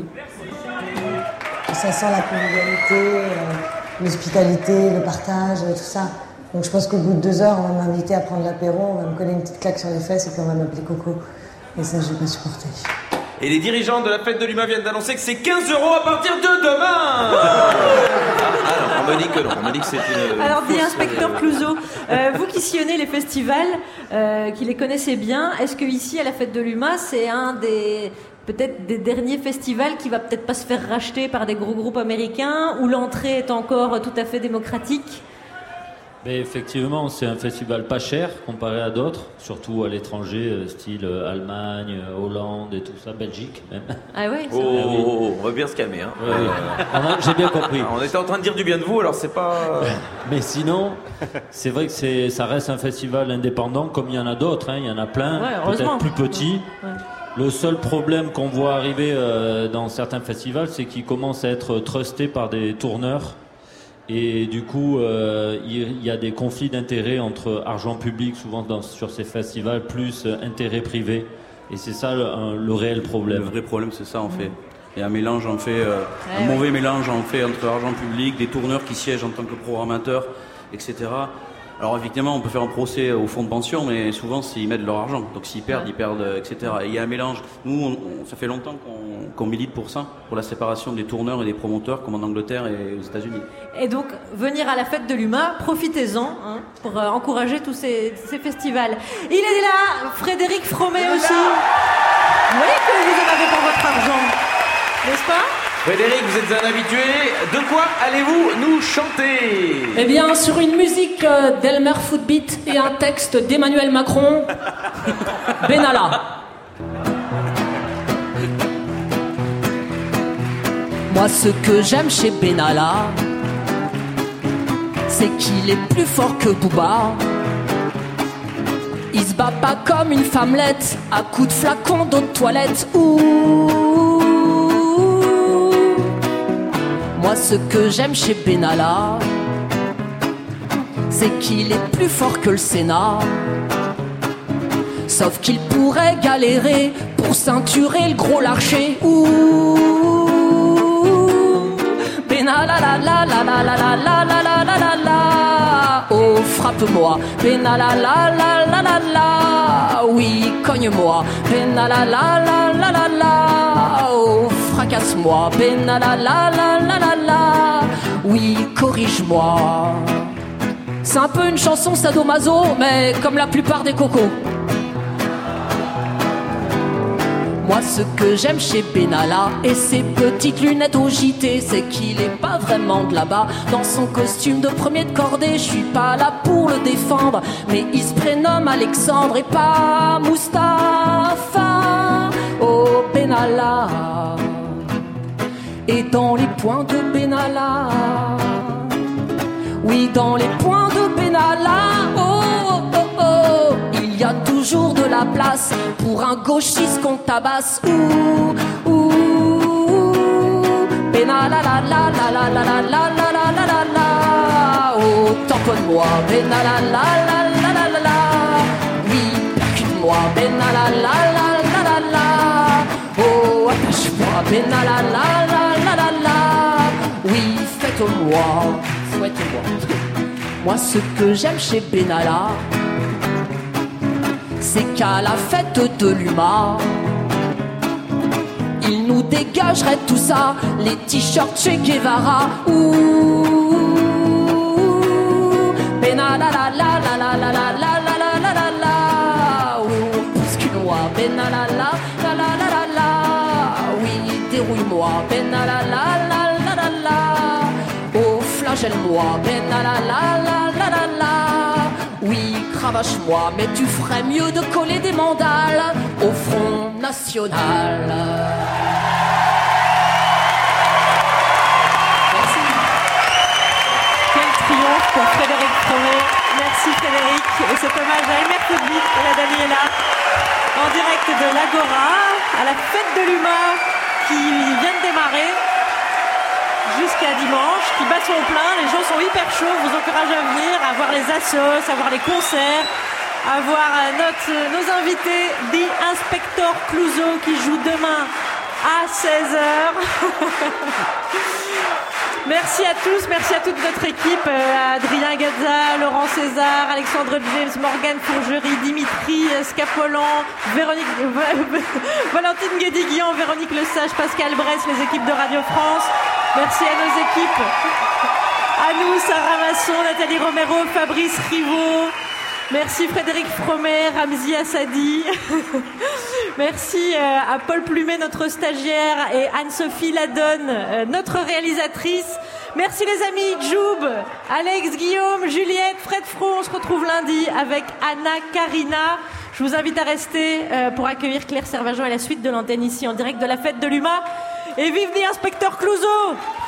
Ça sent la convivialité, euh, l'hospitalité, le partage, euh, tout ça. Donc je pense qu'au bout de deux heures, on va m'inviter à prendre l'apéro, on va me coller une petite claque sur les fesses et puis on va m'appeler Coco. Et ça, je vais pas supporter. Et les dirigeants de la fête de l'U M A viennent d'annoncer que c'est quinze euros à partir de demain. Ah, alors, on me dit que non, on me dit que c'est une... Alors, dit fausse- Inspecteur Clouseau, euh, vous qui sillonnez les festivals, euh, qui les connaissez bien, est-ce que ici, à la fête de l'U M A, c'est un des... peut-être des derniers festivals qui va peut-être pas se faire racheter par des gros groupes américains, où l'entrée est encore tout à fait démocratique? Mais effectivement, c'est un festival pas cher comparé à d'autres, surtout à l'étranger, euh, style euh, Allemagne, euh, Hollande et tout ça, Belgique même. Ah ouais, Oh, oh, oh, oh, on va bien se calmer. Hein. Ouais, ouais, ouais. On a- J'ai bien compris. On était en train de dire du bien de vous, alors c'est pas... Mais sinon, c'est vrai que c'est, ça reste un festival indépendant, comme il y en a d'autres, hein, il y en a plein, Ouais, heureusement. peut-être plus petits. Ouais. Le seul problème qu'on voit arriver euh, dans certains festivals, c'est qu'ils commencent à être trustés par des tourneurs. Et du coup, euh, il y a des conflits d'intérêts entre argent public, souvent dans, sur ces festivals, plus euh, intérêt privé. Et c'est ça le, un- le réel problème. Le vrai problème, c'est ça en fait. Il y a un mélange en fait, euh, Ouais, un ouais. mauvais mélange en fait entre argent public, des tourneurs qui siègent en tant que programmateurs, et cetera. Alors évidemment, on peut faire un procès au fonds de pension, mais souvent, s'ils mettent leur argent. Donc s'ils perdent, ils perdent, euh, et cetera. Et il y a un mélange. Nous, on- on- ça fait longtemps qu'on, qu'on milite pour ça, pour la séparation des tourneurs et des promoteurs, comme en Angleterre et aux États-Unis. Et donc, venir à la fête de l'U M A, profitez-en hein, pour euh, encourager tous ces, ces festivals. Il est là, Frédéric Fromet aussi. Vous voyez que vous en avez pour votre argent, n'est-ce pas? Frédéric, vous êtes un habitué. De quoi allez-vous nous chanter? Eh bien, sur une musique euh, d'Elmer Footbeat et un texte d'Emmanuel Macron, Benalla. Moi, ce que j'aime chez Benalla, c'est qu'il est plus fort que Booba. Il se bat pas comme une femmelette à coups de flacon d'eau de toilette. Ouh. Moi, ce que j'aime chez Benalla, c'est qu'il est plus fort que le Sénat. Sauf qu'il pourrait galérer pour ceinturer le gros larcher. Ouh. Benalla la la la la la la la la la la la la. Oh, frappe-moi. Benalla la la la la la. Oui, cogne-moi. Benalla la la la la la. Oh, fracasse-moi. Benalla la la la la la. Oui, corrige-moi. C'est un peu une chanson sadomaso, mais comme la plupart des cocos. Moi, ce que j'aime chez Benalla et ses petites lunettes au J T, c'est qu'il est pas vraiment de là-bas. Dans son costume de premier de cordée, je suis pas là pour le défendre, mais il se prénomme Alexandre et pas Mustapha. Oh, Benalla. Et dans les points de Benalla, Oui, dans les points de Benalla, oh, oh, oh, oh, il y a toujours de la place pour un gauchiste qu'on tabasse. Ouh, ouh, Benalla, la la la la la la la la la la la la. Oh, tamponne-moi, Benalla, la la la la la la. Oui, percute-moi, Benalla, la la la la la. Oh, attache-moi, Benalla, la la la la la. Oui, faites-moi, faites-moi. Moi, ce que j'aime chez Benalla, c'est qu'à la fête de l'Uma, il nous dégagerait tout ça, les t-shirts Che Guevara. Ouh, Benalla, la la la la la la la la la la la la. Oh, bouscule-moi, Benalla, la la la la la la. Oui, dérouille-moi, Benalla, la la la la la. Oh, flagelle-moi, Benalla, la la la la la. Oui, cravache-moi, mais tu ferais mieux de coller des mandales au Front National. Merci. Quel triomphe pour Frédéric Fromet. Merci Frédéric. Et cet hommage à Emer Koudli et à Daniela en direct de l'Agora à la fête de l'Uma qui vient de démarrer jusqu'à dimanche, qui bat son plein. Les gens sont hyper chauds, je vous encourage à venir, à voir les assos, à voir les concerts, à voir notre, nos invités, The Inspector Clouseau, qui joue demain à seize heures. Merci à tous, merci à toute notre équipe, euh, Adrien Gazza, Laurent César, Alexandre James, Morgane Fourgerie, Dimitri Scapolan, Véronique, Valentine Guédiguian, Véronique Lesage, Pascal Bress, les équipes de Radio France. Merci à nos équipes, à nous, Sarah Masson, Nathalie Romero, Fabrice Rivaud. Merci Frédéric Fromet, Ramzi Assadi. Merci à Paul Plumet, notre stagiaire, et Anne-Sophie Ladonne, notre réalisatrice. Merci les amis, Joub, Alex, Guillaume, Juliette, Fred Fro. On se retrouve lundi avec Anna Karina. Je vous invite à rester pour accueillir Claire Servageant et la suite de l'antenne ici en direct de la fête de l'Uma. Et vive the Inspector Clouseau!